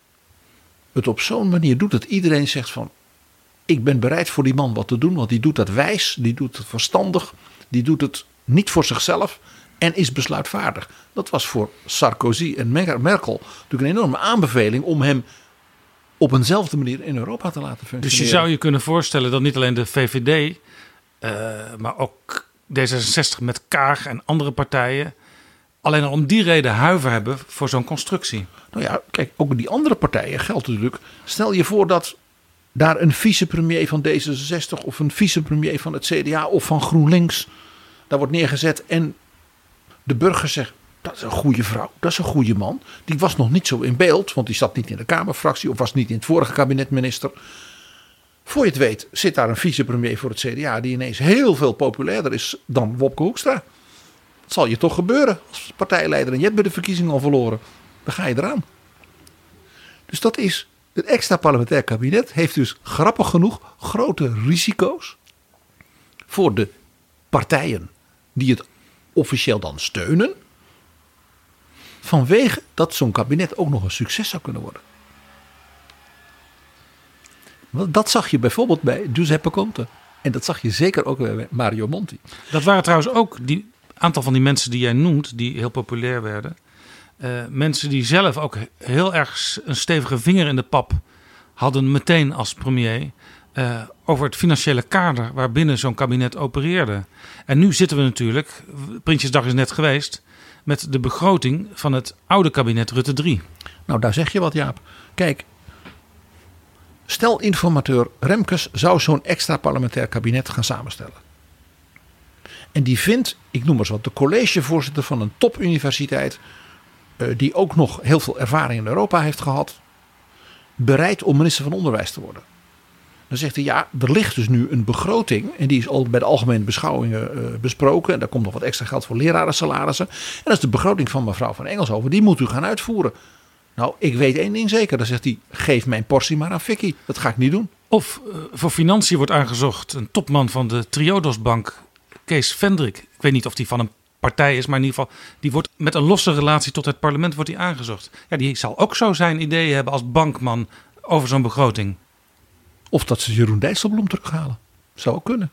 het op zo'n manier doet dat iedereen zegt van, ik ben bereid voor die man wat te doen, want die doet dat wijs, die doet het verstandig, die doet het niet voor zichzelf en is besluitvaardig. Dat was voor Sarkozy en Merkel natuurlijk een enorme aanbeveling om hem op eenzelfde manier in Europa te laten functioneren. Dus je zou je kunnen voorstellen dat niet alleen de V V D, uh, maar ook D zesenzestig met Kaag en andere partijen alleen al om die reden huiver hebben voor zo'n constructie. Nou ja, kijk, ook die andere partijen geldt natuurlijk. Stel je voor dat daar een vicepremier van D zesenzestig of een vicepremier van het C D A of van GroenLinks daar wordt neergezet en de burger zegt, dat is een goede vrouw, dat is een goede man. Die was nog niet zo in beeld, want die zat niet in de Kamerfractie of was niet in het vorige kabinet minister. Voor je het weet zit daar een vicepremier voor het C D A die ineens heel veel populairder is dan Wopke Hoekstra. Dat zal je toch gebeuren als partijleider en je hebt bij de verkiezingen al verloren. Dan ga je eraan. Dus dat is, het extra parlementair kabinet heeft dus grappig genoeg grote risico's voor de partijen die het officieel dan steunen. Vanwege dat zo'n kabinet ook nog een succes zou kunnen worden. Dat zag je bijvoorbeeld bij Giuseppe Conte. En dat zag je zeker ook bij Mario Monti. Dat waren trouwens ook die aantal van die mensen die jij noemt, die heel populair werden. Uh, mensen die zelf ook heel erg een stevige vinger in de pap hadden meteen als premier. Uh, over het financiële kader waarbinnen zo'n kabinet opereerde. En nu zitten we natuurlijk, Prinsjesdag is net geweest, met de begroting van het oude kabinet Rutte drie. Nou, daar zeg je wat, Jaap. Kijk, stel informateur Remkes zou zo'n extra parlementair kabinet gaan samenstellen. En die vindt, ik noem maar eens wat, de collegevoorzitter van een topuniversiteit, uh, die ook nog heel veel ervaring in Europa heeft gehad, bereid om minister van Onderwijs te worden. Dan zegt hij, ja, er ligt dus nu een begroting en die is al bij de algemene beschouwingen uh, besproken. En daar komt nog wat extra geld voor lerarensalarissen. En dat is de begroting van mevrouw van Engelshoven, die moet u gaan uitvoeren. Nou, ik weet één ding zeker. Dan zegt hij, geef mijn portie maar aan Vicky. Dat ga ik niet doen. Of uh, voor financiën wordt aangezocht een topman van de Triodosbank, Kees Vendrik. Ik weet niet of die van een partij is, maar in ieder geval, die wordt met een losse relatie tot het parlement wordt die aangezocht. Ja, die zal ook zo zijn ideeën hebben als bankman over zo'n begroting. Of dat ze Jeroen Dijsselbloem terughalen. Zou ook kunnen.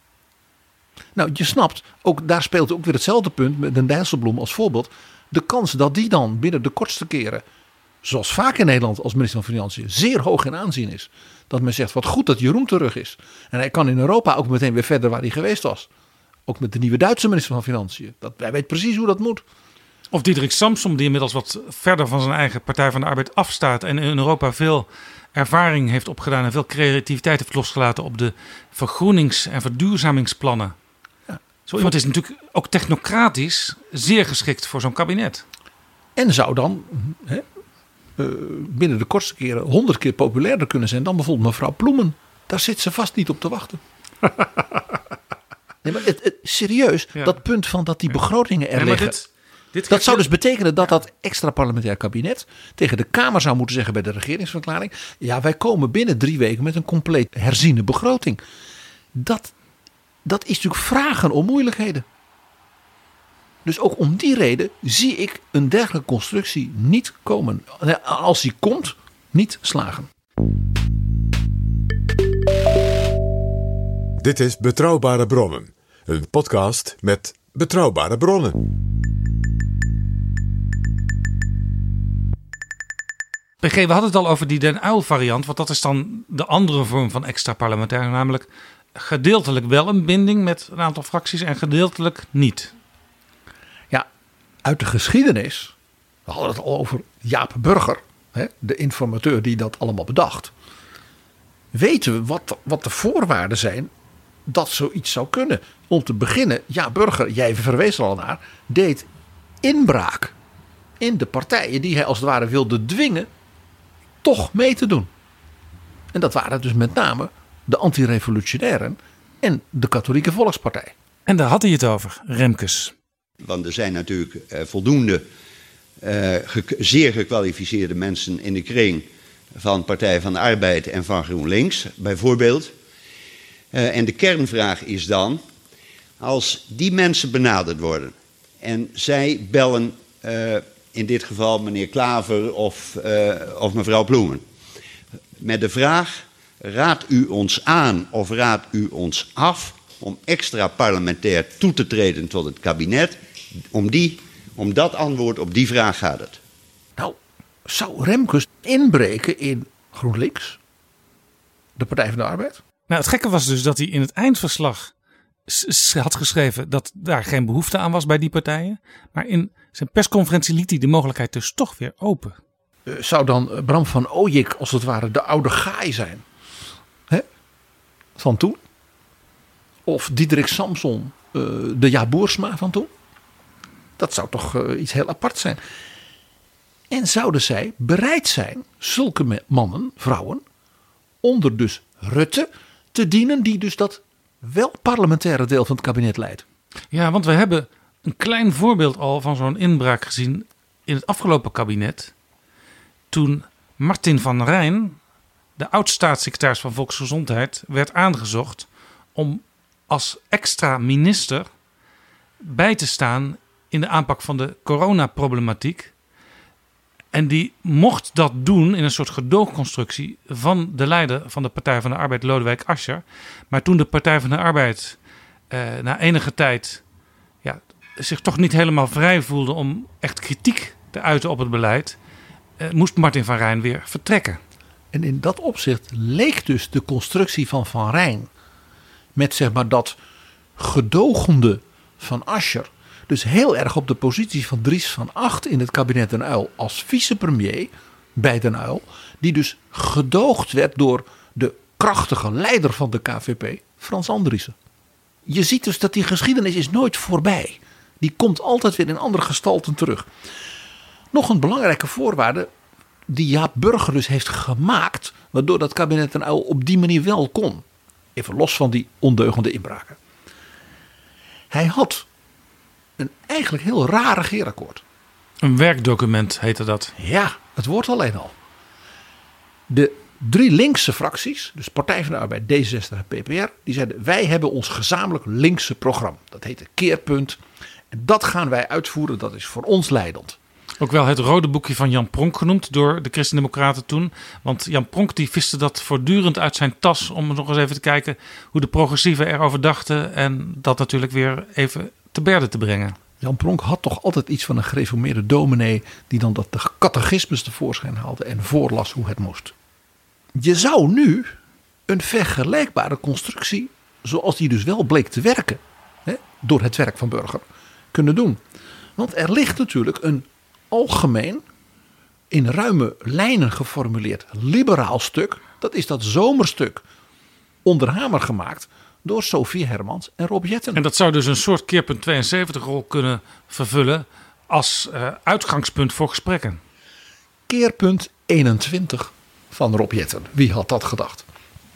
Nou, je snapt, ook daar speelt ook weer hetzelfde punt met een Dijsselbloem als voorbeeld. De kans dat die dan binnen de kortste keren, zoals vaak in Nederland als minister van Financiën, zeer hoog in aanzien is. Dat men zegt, wat goed dat Jeroen terug is. En hij kan in Europa ook meteen weer verder waar hij geweest was. Ook met de nieuwe Duitse minister van Financiën. Dat, hij weet precies hoe dat moet. Of Diederik Samsom, die inmiddels wat verder van zijn eigen Partij van de Arbeid afstaat en in Europa veel ervaring heeft opgedaan en veel creativiteit heeft losgelaten op de vergroenings- en verduurzamingsplannen. Ja. Zo iemand is natuurlijk ook technocratisch zeer geschikt voor zo'n kabinet. En zou dan hè, uh, binnen de kortste keren honderd keer populairder kunnen zijn dan bijvoorbeeld mevrouw Ploemen. Daar zit ze vast niet op te wachten. Nee, maar het, het, serieus, ja. Dat punt van dat die begrotingen er nee, liggen. Dit, dit dat zou dus betekenen dat dat extra parlementair kabinet tegen de Kamer zou moeten zeggen bij de regeringsverklaring. Ja, wij komen binnen drie weken met een compleet herziene begroting. Dat, dat is natuurlijk vragen om moeilijkheden. Dus ook om die reden zie ik een dergelijke constructie niet komen. Als die komt, niet slagen. Dit is Betrouwbare Bronnen, een podcast met betrouwbare bronnen. P G, we hadden het al over die Den Uyl variant, want dat is dan de andere vorm van extra parlementair, namelijk gedeeltelijk wel een binding met een aantal fracties en gedeeltelijk niet. Ja, uit de geschiedenis, we hadden het al over Jaap Burger, hè, de informateur die dat allemaal bedacht. Weten we wat, wat de voorwaarden zijn dat zoiets zou kunnen. Om te beginnen, ja, Burger, jij verwees er al naar, deed inbraak in de partijen die hij als het ware wilde dwingen toch mee te doen. En dat waren dus met name de antirevolutionairen en de Katholieke Volkspartij. En daar had hij het over, Remkes. Want er zijn natuurlijk uh, voldoende uh, ge- zeer gekwalificeerde mensen in de kring van Partij van de Arbeid en van GroenLinks, bijvoorbeeld. Uh, en de kernvraag is dan, als die mensen benaderd worden en zij bellen, uh, in dit geval meneer Klaver of, uh, of mevrouw Ploemen, met de vraag, raadt u ons aan of raadt u ons af om extra parlementair toe te treden tot het kabinet? Om, die, om dat antwoord op die vraag gaat het. Nou, zou Remkes inbreken in GroenLinks, de Partij van de Arbeid. Nou, het gekke was dus dat hij in het eindverslag s- had geschreven dat daar geen behoefte aan was bij die partijen. Maar in zijn persconferentie liet hij de mogelijkheid dus toch weer open. Uh, zou dan Bram van Ooyik als het ware de oude gaai zijn? Hè? Van toen? Of Diederik Samson uh, de Jaap Boersma van toen? Dat zou toch uh, iets heel apart zijn. En zouden zij bereid zijn, zulke mannen, vrouwen, onder dus Rutte te dienen, die dus dat wel parlementaire deel van het kabinet leidt? Ja, want we hebben een klein voorbeeld al van zo'n inbraak gezien in het afgelopen kabinet. Toen Martin van Rijn, de oud-staatssecretaris van Volksgezondheid, werd aangezocht om als extra minister bij te staan in de aanpak van de coronaproblematiek. En die mocht dat doen in een soort gedoogconstructie van de leider van de Partij van de Arbeid, Lodewijk Asscher. Maar toen de Partij van de Arbeid eh, na enige tijd ja, zich toch niet helemaal vrij voelde om echt kritiek te uiten op het beleid, eh, moest Martin van Rijn weer vertrekken. En in dat opzicht leek dus de constructie van Van Rijn met zeg maar dat gedogende van Asscher dus heel erg op de positie van Dries van Agt in het kabinet Den Uyl als vicepremier bij Den Uyl, die dus gedoogd werd door de krachtige leider van de K V P, Frans Andriessen. Je ziet dus dat die geschiedenis is nooit voorbij. Die komt altijd weer in andere gestalten terug. Nog een belangrijke voorwaarde die Jaap Burger dus heeft gemaakt, waardoor dat kabinet Den Uyl op die manier wel kon. Even los van die ondeugende inbraken. Hij had een eigenlijk heel raar regeerakkoord. Een werkdocument heette dat. Ja, het woord alleen al. De drie linkse fracties, dus Partij van de Arbeid, D zesenzestig en P P R, die zeiden: wij hebben ons gezamenlijk linkse programma. Dat heette Keerpunt. En dat gaan wij uitvoeren, dat is voor ons leidend. Ook wel het rode boekje van Jan Pronk genoemd door de Christen-Democraten toen. Want Jan Pronk die viste dat voortdurend uit zijn tas om nog eens even te kijken hoe de progressieven erover dachten. En dat natuurlijk weer even te berde te brengen. Jan Pronk had toch altijd iets van een gereformeerde dominee die dan dat de catechismus tevoorschijn haalde en voorlas hoe het moest. Je zou nu een vergelijkbare constructie, zoals die dus wel bleek te werken, hè, door het werk van Burger, kunnen doen. Want er ligt natuurlijk een algemeen, in ruime lijnen geformuleerd liberaal stuk. Dat is dat zomerstuk onder hamer gemaakt door Sophie Hermans en Rob Jetten. En dat zou dus een soort Keerpunt tweeënzeventig rol kunnen vervullen als uh, uitgangspunt voor gesprekken. Keerpunt eenentwintig van Rob Jetten. Wie had dat gedacht?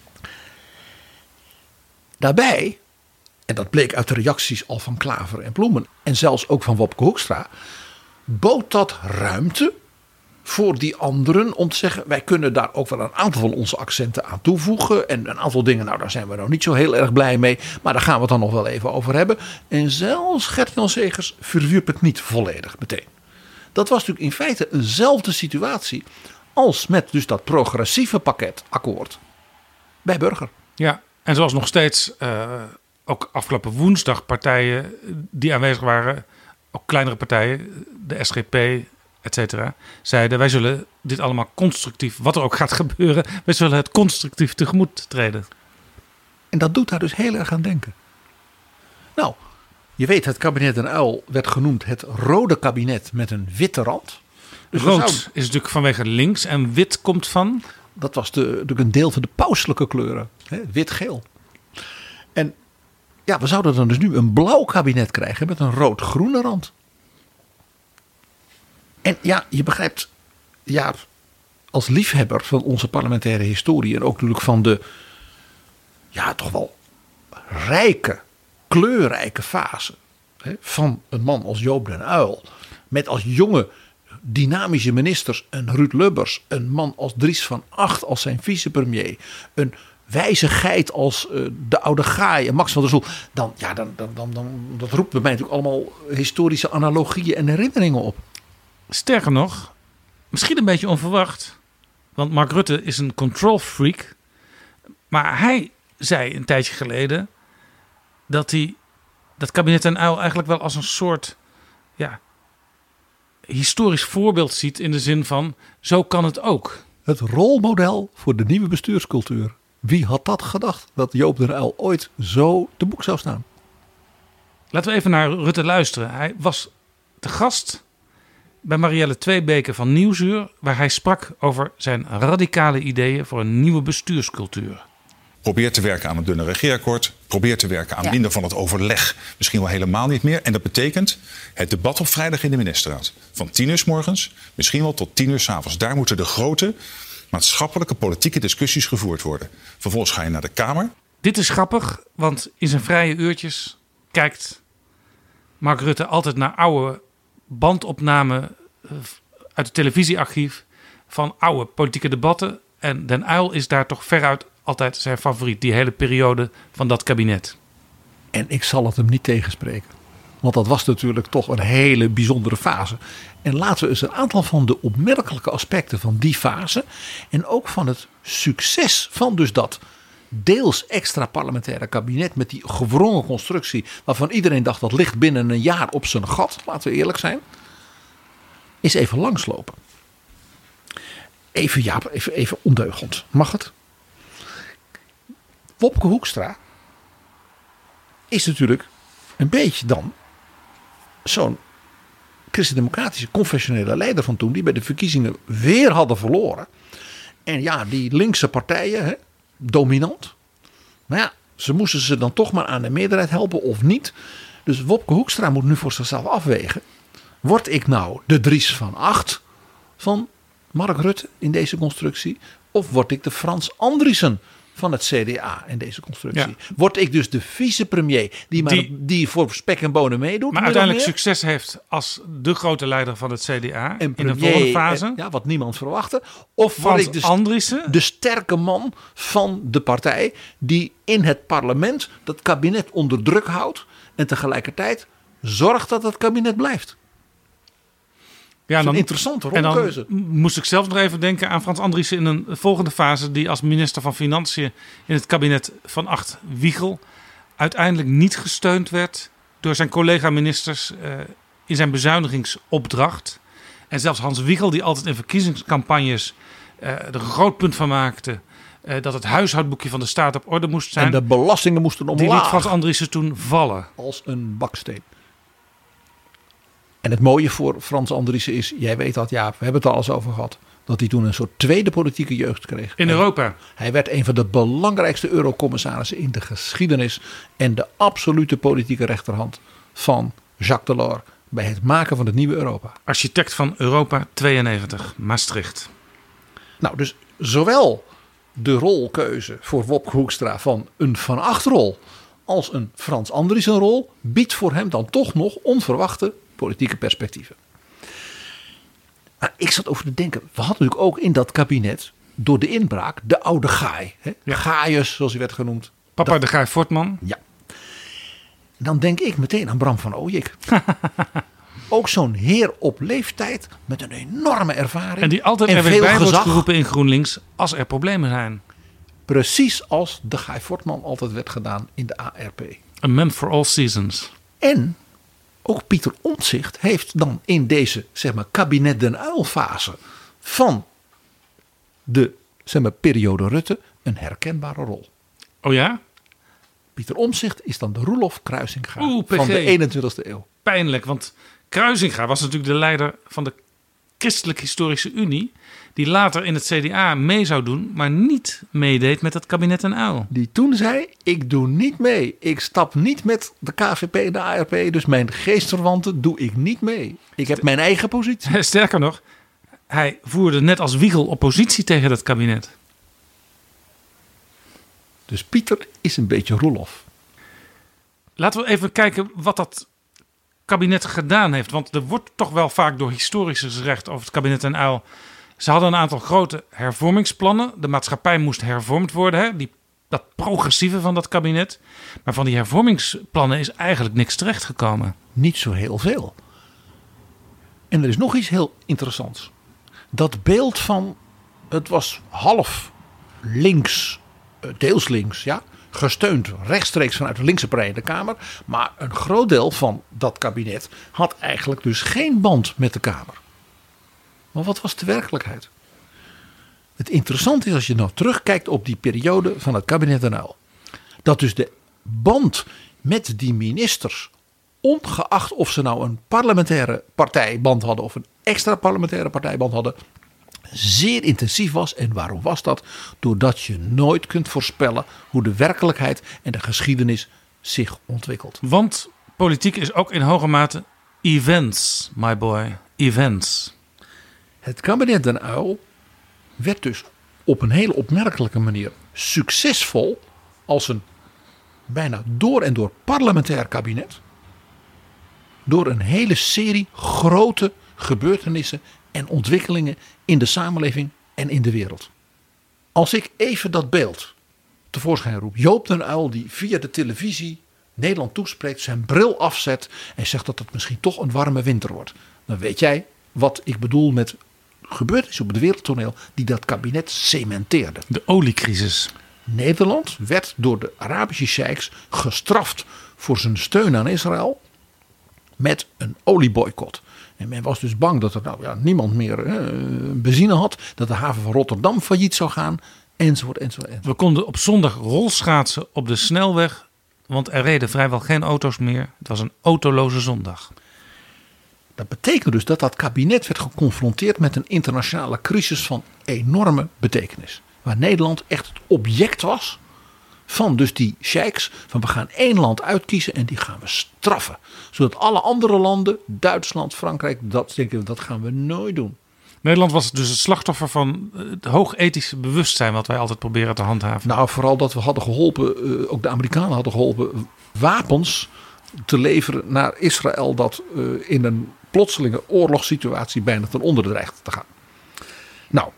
Daarbij, en dat bleek uit de reacties al van Klaver en Ploemen en zelfs ook van Wopke Hoekstra, bood dat ruimte voor die anderen om te zeggen: wij kunnen daar ook wel een aantal van onze accenten aan toevoegen. En een aantal dingen, nou daar zijn we nou niet zo heel erg blij mee. Maar daar gaan we het dan nog wel even over hebben. En zelfs Gert-Jan Segers verwierp het niet volledig meteen. Dat was natuurlijk in feite eenzelfde situatie als met dus dat progressieve pakket akkoord bij Burger. Ja, en zoals nog steeds uh, ook afgelopen woensdag partijen die aanwezig waren, ook kleinere partijen, de S G P, et cetera, zeiden: wij zullen dit allemaal constructief, wat er ook gaat gebeuren, wij zullen het constructief tegemoet treden. En dat doet daar dus heel erg aan denken. Nou, je weet, het kabinet Den Uyl werd genoemd het rode kabinet met een witte rand. Dus rood zouden, is natuurlijk vanwege links en wit komt van? Dat was de, natuurlijk een deel van de pauselijke kleuren. Hè, wit-geel. En ja, we zouden dan dus nu een blauw kabinet krijgen met een rood-groene rand. En ja, je begrijpt, ja, als liefhebber van onze parlementaire historie en ook natuurlijk van de, ja, toch wel rijke, kleurrijke fase hè, van een man als Joop den Uyl, met als jonge, dynamische ministers een Ruud Lubbers, een man als Dries van Agt als zijn vicepremier, een wijze geit als uh, de oude Gaai en Max van der Stoel, dan, ja, dan, dan, dan, dan, dat roept bij mij natuurlijk allemaal historische analogieën en herinneringen op. Sterker nog, misschien een beetje onverwacht, want Mark Rutte is een control freak, maar hij zei een tijdje geleden dat hij dat kabinet Den Uyl eigenlijk wel als een soort, ja, historisch voorbeeld ziet in de zin van: zo kan het ook. Het rolmodel voor de nieuwe bestuurscultuur. Wie had dat gedacht? Dat Joop den Uyl ooit zo te boek zou staan. Laten we even naar Rutte luisteren. Hij was te gast bij Marielle Tweebeke van Nieuwsuur, waar hij sprak over zijn radicale ideeën voor een nieuwe bestuurscultuur. Probeer te werken aan een dunne regeerakkoord. Probeer te werken aan Ja. minder van het overleg. Misschien wel helemaal niet meer. En dat betekent het debat op vrijdag in de ministerraad. Van tien uur 's morgens, misschien wel tot tien uur 's avonds. Daar moeten de grote maatschappelijke politieke discussies gevoerd worden. Vervolgens ga je naar de Kamer. Dit is grappig, want in zijn vrije uurtjes kijkt Mark Rutte altijd naar oude bandopnamen eh, uit het televisiearchief van oude politieke debatten. En Den Uyl is daar toch veruit altijd zijn favoriet, die hele periode van dat kabinet. En ik zal het hem niet tegenspreken. Want dat was natuurlijk toch een hele bijzondere fase. En laten we eens een aantal van de opmerkelijke aspecten van die fase en ook van het succes van dus dat deels extra parlementaire kabinet met die gewrongen constructie waarvan iedereen dacht dat ligt binnen een jaar op zijn gat, laten we eerlijk zijn, is even langslopen. Even Jaap, even, even ondeugend. Mag het? Wopke Hoekstra is natuurlijk een beetje dan zo'n christendemocratische confessionele leider van toen, die bij de verkiezingen weer hadden verloren. En ja, die linkse partijen, hè, dominant. Maar ja, ze moesten ze dan toch maar aan de meerderheid helpen of niet. Dus Wopke Hoekstra moet nu voor zichzelf afwegen. Word ik nou de Dries van Acht van Mark Rutte in deze constructie? Of word ik de Frans Andriessen van het C D A in deze constructie? Ja. Word ik dus de vicepremier die, maar, die, die voor spek en bonen meedoet? Maar uiteindelijk succes heeft als de grote leider van het C D A en in de volgende fase. Ja, wat niemand verwachtte. Of word ik de, de sterke man van de partij die in het parlement dat kabinet onder druk houdt en tegelijkertijd zorgt dat het kabinet blijft. Ja, dan, een interessante rolkeuze. En dan moest ik zelf nog even denken aan Frans Andriessen in een volgende fase, die als minister van Financiën in het kabinet van Acht Wiegel uiteindelijk niet gesteund werd door zijn collega-ministers uh, in zijn bezuinigingsopdracht. En zelfs Hans Wiegel, die altijd in verkiezingscampagnes uh, er een groot punt van maakte uh, dat het huishoudboekje van de staat op orde moest zijn. En de belastingen moesten omlaag. Die liet Frans Andriessen toen vallen. Als een baksteen. En het mooie voor Frans Andriessen is, jij weet dat Jaap, we hebben het er al eens over gehad, dat hij toen een soort tweede politieke jeugd kreeg. In Europa. Hij werd een van de belangrijkste eurocommissarissen in de geschiedenis en de absolute politieke rechterhand van Jacques Delors bij het maken van het nieuwe Europa. Architect van Europa tweeënnegentig, Maastricht. Nou, dus zowel de rolkeuze voor Wopke Hoekstra van een Van Achtrol als een Frans Andriessen rol biedt voor hem dan toch nog onverwachte politieke perspectieven. Maar ik zat over te denken, we hadden natuurlijk ook in dat kabinet door de inbraak de oude Gaai. Hè? Ja. Gaius, zoals hij werd genoemd. Papa dat, de Gaai Fortman. Ja. Dan denk ik meteen aan Bram van Ooyik. Ook zo'n heer op leeftijd met een enorme ervaring. En die altijd er weer bij wordt geroepen in GroenLinks als er problemen zijn. Precies als de Gaai Fortman altijd werd gedaan in de A R P. A man for all seasons. En ook Pieter Omtzigt heeft dan in deze zeg maar, kabinet Den Uyl fase van de zeg maar, periode Rutte een herkenbare rol. Oh ja? Pieter Omtzigt is dan de Roelof Kruisinga Oeh, van de eenentwintigste eeuw. Pijnlijk, want Kruisinga was natuurlijk de leider van de Christelijk Historische Unie, die later in het C D A mee zou doen, maar niet meedeed met het kabinet Den Uyl. Die toen zei, ik doe niet mee. Ik stap niet met de K V P en de A R P, dus mijn geestverwanten doe ik niet mee. Ik heb mijn eigen positie. Sterker nog, hij voerde net als Wiegel oppositie tegen dat kabinet. Dus Pieter is een beetje Roelof. Laten we even kijken wat dat kabinet gedaan heeft. Want er wordt toch wel vaak door historici gezegd over het kabinet Den Uyl. Ze hadden een aantal grote hervormingsplannen. De maatschappij moest hervormd worden. Hè? Die, dat progressieve van dat kabinet. Maar van die hervormingsplannen is eigenlijk niks terechtgekomen. Niet zo heel veel. En er is nog iets heel interessants. Dat beeld van, het was half links, deels links, ja, gesteund rechtstreeks vanuit de linkse partij in de Kamer. Maar een groot deel van dat kabinet had eigenlijk dus geen band met de Kamer. Maar wat was de werkelijkheid? Het interessante is als je nou terugkijkt op die periode van het kabinet Den Uyl. Dat dus de band met die ministers, ongeacht of ze nou een parlementaire partijband hadden of een extra parlementaire partijband hadden, zeer intensief was. En waarom was dat? Doordat je nooit kunt voorspellen hoe de werkelijkheid en de geschiedenis zich ontwikkelt. Want politiek is ook in hoge mate events, my boy. Events. Het kabinet Den Uyl werd dus op een hele opmerkelijke manier succesvol als een bijna door en door parlementair kabinet. Door een hele serie grote gebeurtenissen en ontwikkelingen in de samenleving en in de wereld. Als ik even dat beeld tevoorschijn roep. Joop den Uyl die via de televisie Nederland toespreekt, zijn bril afzet en zegt dat het misschien toch een warme winter wordt. Dan weet jij wat ik bedoel met gebeurtenissen op het wereldtoneel die dat kabinet cementeerde. De oliecrisis. Nederland werd door de Arabische sheiks gestraft voor zijn steun aan Israël met een olieboycott. En men was dus bang dat er nou, ja, niemand meer eh, benzine had, dat de haven van Rotterdam failliet zou gaan, enzovoort, enzovoort, enzovoort. We konden op zondag rolschaatsen op de snelweg, want er reden vrijwel geen auto's meer. Het was een autoloze zondag. Dat betekent dus dat dat kabinet werd geconfronteerd met een internationale crisis van enorme betekenis. Waar Nederland echt het object was van dus die sheiks. Van we gaan één land uitkiezen en die gaan we straffen. Zodat alle andere landen, Duitsland, Frankrijk, dat denken we, dat gaan we nooit doen. Nederland was dus het slachtoffer van het hoog ethische bewustzijn wat wij altijd proberen te handhaven. Nou, vooral dat we hadden geholpen, ook de Amerikanen hadden geholpen, wapens te leveren naar Israël dat in een plotselinge oorlogssituatie bijna ten onder dreigt te gaan. Nou,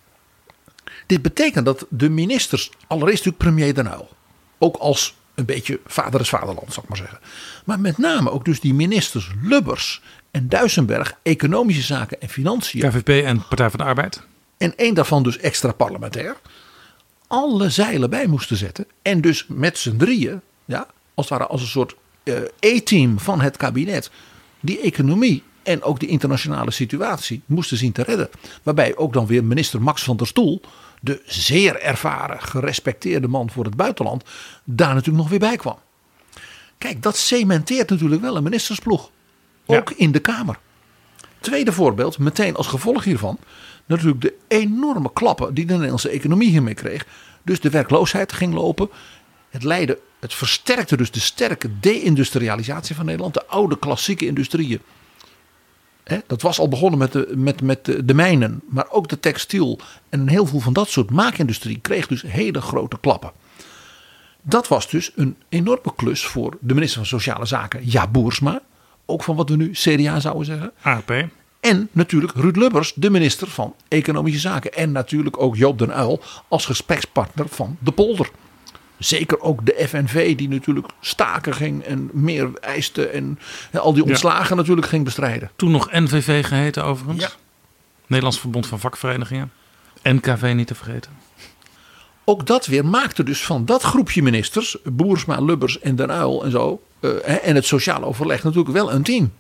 dit betekent dat de ministers, allereerst natuurlijk premier Den Uyl, ook als een beetje vader is vaderland, zal ik maar zeggen. Maar met name ook dus die ministers Lubbers en Duisenberg, economische zaken en financiën. K V P en Partij van de Arbeid. En één daarvan dus extra parlementair. Alle zeilen bij moesten zetten. En dus met z'n drieën, ja, als het ware als een soort uh, A-team van het kabinet, die economie en ook de internationale situatie moesten zien te redden. Waarbij ook dan weer minister Max van der Stoel, de zeer ervaren, gerespecteerde man voor het buitenland, daar natuurlijk nog weer bij kwam. Kijk, dat cementeert natuurlijk wel een ministersploeg. Ook ja. In de Kamer. Tweede voorbeeld, meteen als gevolg hiervan, natuurlijk de enorme klappen die de Nederlandse economie hiermee kreeg. Dus de werkloosheid ging lopen. Het leidde, het versterkte dus de sterke deindustrialisatie van Nederland. De oude klassieke industrieën. Hè, dat was al begonnen met, de, met, met de, de mijnen, maar ook de textiel. En heel veel van dat soort maakindustrie kreeg dus hele grote klappen. Dat was dus een enorme klus voor de minister van Sociale Zaken, Jaap Boersma. Ook van wat we nu C D A zouden zeggen. A P. En natuurlijk Ruud Lubbers, de minister van Economische Zaken. En natuurlijk ook Joop den Uyl als gesprekspartner van de polder. Zeker ook de F N V die natuurlijk staken ging en meer eiste. En ja, al die ontslagen ja. natuurlijk ging bestrijden. Toen nog N V V geheten overigens. Ja. Nederlands Verbond van Vakverenigingen. N K V niet te vergeten. Ook dat weer maakte dus van dat groepje ministers, Boersma, Lubbers en den Uyl en zo. Uh, en het sociale overleg natuurlijk wel een team.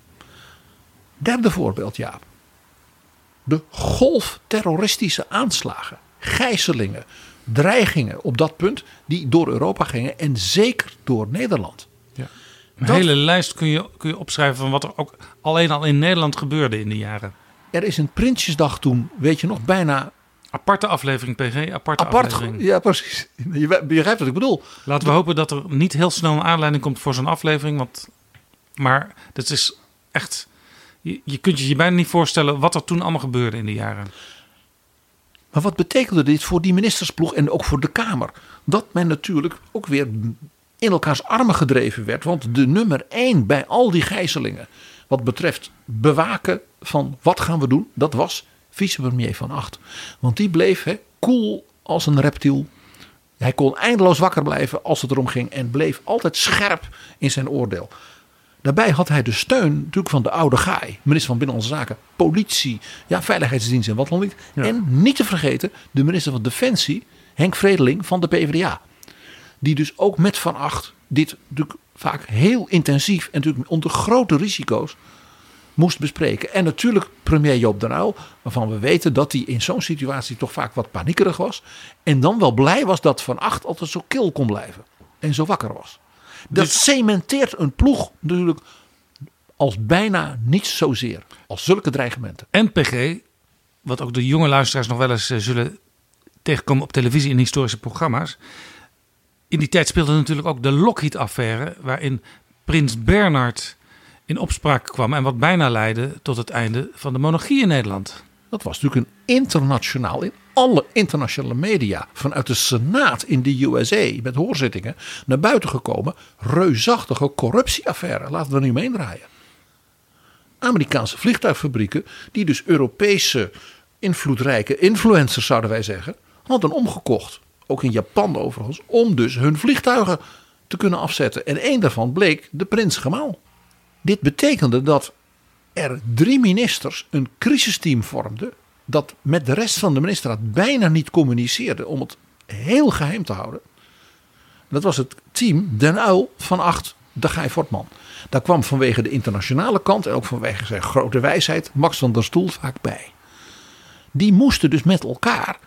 Derde voorbeeld, Jaap. De golf terroristische aanslagen, gijzelingen, dreigingen op dat punt die door Europa gingen en zeker door Nederland. Ja. Een dat, hele lijst kun je, kun je opschrijven van wat er ook alleen al in Nederland gebeurde in die jaren. Er is een Prinsjesdag toen, weet je nog, bijna... Aparte aflevering, P G, aparte Apart, aflevering. Ja, precies. Je begrijpt wat ik bedoel. Laten we hopen dat er niet heel snel een aanleiding komt voor zo'n aflevering. Want, maar dat is echt... Je, je kunt je je bijna niet voorstellen wat er toen allemaal gebeurde in die jaren. Maar wat betekende dit voor die ministersploeg en ook voor de Kamer? Dat men natuurlijk ook weer in elkaars armen gedreven werd. Want de nummer één bij al die gijzelingen, wat betreft bewaken van wat gaan we doen, dat was vicepremier Van Agt. Want die bleef hè, cool als een reptiel. Hij kon eindeloos wakker blijven als het erom ging. En bleef altijd scherp in zijn oordeel. Daarbij had hij de steun natuurlijk van de oude gaai. Minister van Binnenlandse Zaken, politie, ja, veiligheidsdienst en wat dan niet. Ja. En niet te vergeten de minister van Defensie, Henk Vredeling van de P v d A. Die dus ook met Van Agt dit natuurlijk vaak heel intensief en natuurlijk onder grote risico's moest bespreken. En natuurlijk premier Joop den Uyl, waarvan we weten dat hij in zo'n situatie toch vaak wat paniekerig was. En dan wel blij was dat Van Agt altijd zo kil kon blijven. En zo wakker was. Dat dus cementeert een ploeg natuurlijk als bijna niet zozeer als zulke dreigementen. En P G, wat ook de jonge luisteraars nog wel eens uh, zullen tegenkomen op televisie in historische programma's. In die tijd speelde natuurlijk ook de Lockheed-affaire, waarin prins Bernhard in opspraak kwam en wat bijna leidde tot het einde van de monarchie in Nederland. Dat was natuurlijk een internationaal, in alle internationale media, vanuit de Senaat in de U S A met hoorzittingen naar buiten gekomen, reusachtige corruptieaffaire. Laten we er niet mee draaien. Amerikaanse vliegtuigfabrieken, die dus Europese invloedrijke influencers, zouden wij zeggen, hadden omgekocht. Ook in Japan overigens, om dus hun vliegtuigen te kunnen afzetten. En één daarvan bleek de prins Gemaal. Dit betekende dat er drie ministers een crisisteam vormden, dat met de rest van de ministerraad bijna niet communiceerde om het heel geheim te houden. Dat was het team Den Uyl, Van Agt, de Guy Fortman. Daar kwam vanwege de internationale kant en ook vanwege zijn grote wijsheid Max van der Stoel vaak bij. Die moesten dus met elkaar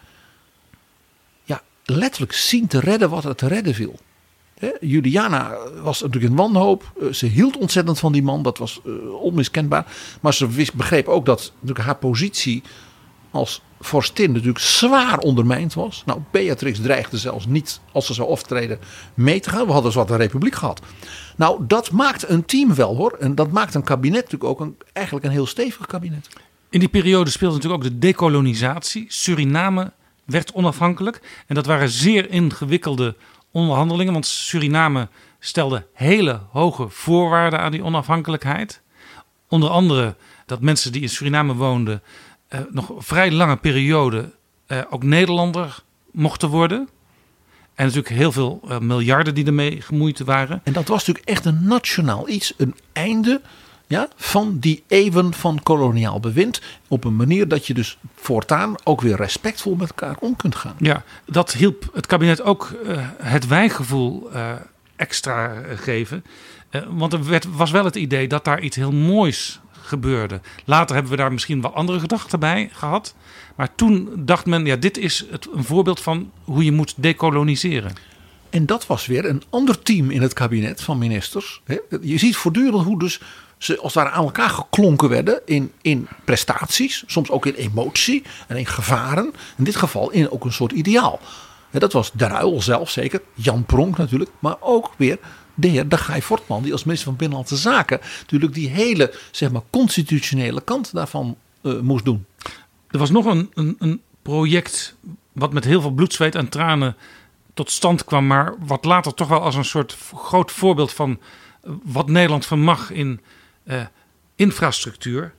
ja, letterlijk zien te redden wat er te redden viel. He, Juliana was natuurlijk in wanhoop. Ze hield ontzettend van die man. Dat was uh, onmiskenbaar. Maar ze wist, begreep ook dat natuurlijk haar positie als vorstin natuurlijk zwaar ondermijnd was. Nou, Beatrix dreigde zelfs niet, als ze zou optreden, mee te gaan. We hadden zwart een republiek gehad. Nou, dat maakt een team wel hoor. En dat maakt een kabinet natuurlijk ook een, eigenlijk een heel stevig kabinet. In die periode speelde natuurlijk ook de dekolonisatie. Suriname werd onafhankelijk. En dat waren zeer ingewikkelde onderhandelingen. Want Suriname stelde hele hoge voorwaarden aan die onafhankelijkheid. Onder andere dat mensen die in Suriname woonden Uh, nog een vrij lange periode uh, ook Nederlander mochten worden. En natuurlijk heel veel uh, miljarden die ermee gemoeid waren. En dat was natuurlijk echt een nationaal iets. Een einde ja, van die eeuwen van koloniaal bewind. Op een manier dat je dus voortaan ook weer respectvol met elkaar om kunt gaan. Ja, dat hielp het kabinet ook uh, het wijgevoel uh, extra geven. Uh, want er werd, was wel het idee dat daar iets heel moois gebeurde. Later hebben we daar misschien wel andere gedachten bij gehad. Maar toen dacht men, ja, dit is het, een voorbeeld van hoe je moet dekoloniseren. En dat was weer een ander team in het kabinet van ministers. Je ziet voortdurend hoe dus ze als het ware aan elkaar geklonken werden in, in prestaties. Soms ook in emotie en in gevaren. In dit geval in ook een soort ideaal. Dat was Den Uyl zelf zeker. Jan Pronk natuurlijk. Maar ook weer de heer de Guy Fortman, die als minister van Binnenlandse Zaken natuurlijk die hele zeg maar constitutionele kant daarvan uh, moest doen. Er was nog een, een, een project wat met heel veel bloed, zweet en tranen tot stand kwam, maar wat later toch wel als een soort groot voorbeeld van wat Nederland vermag in uh, infrastructuur.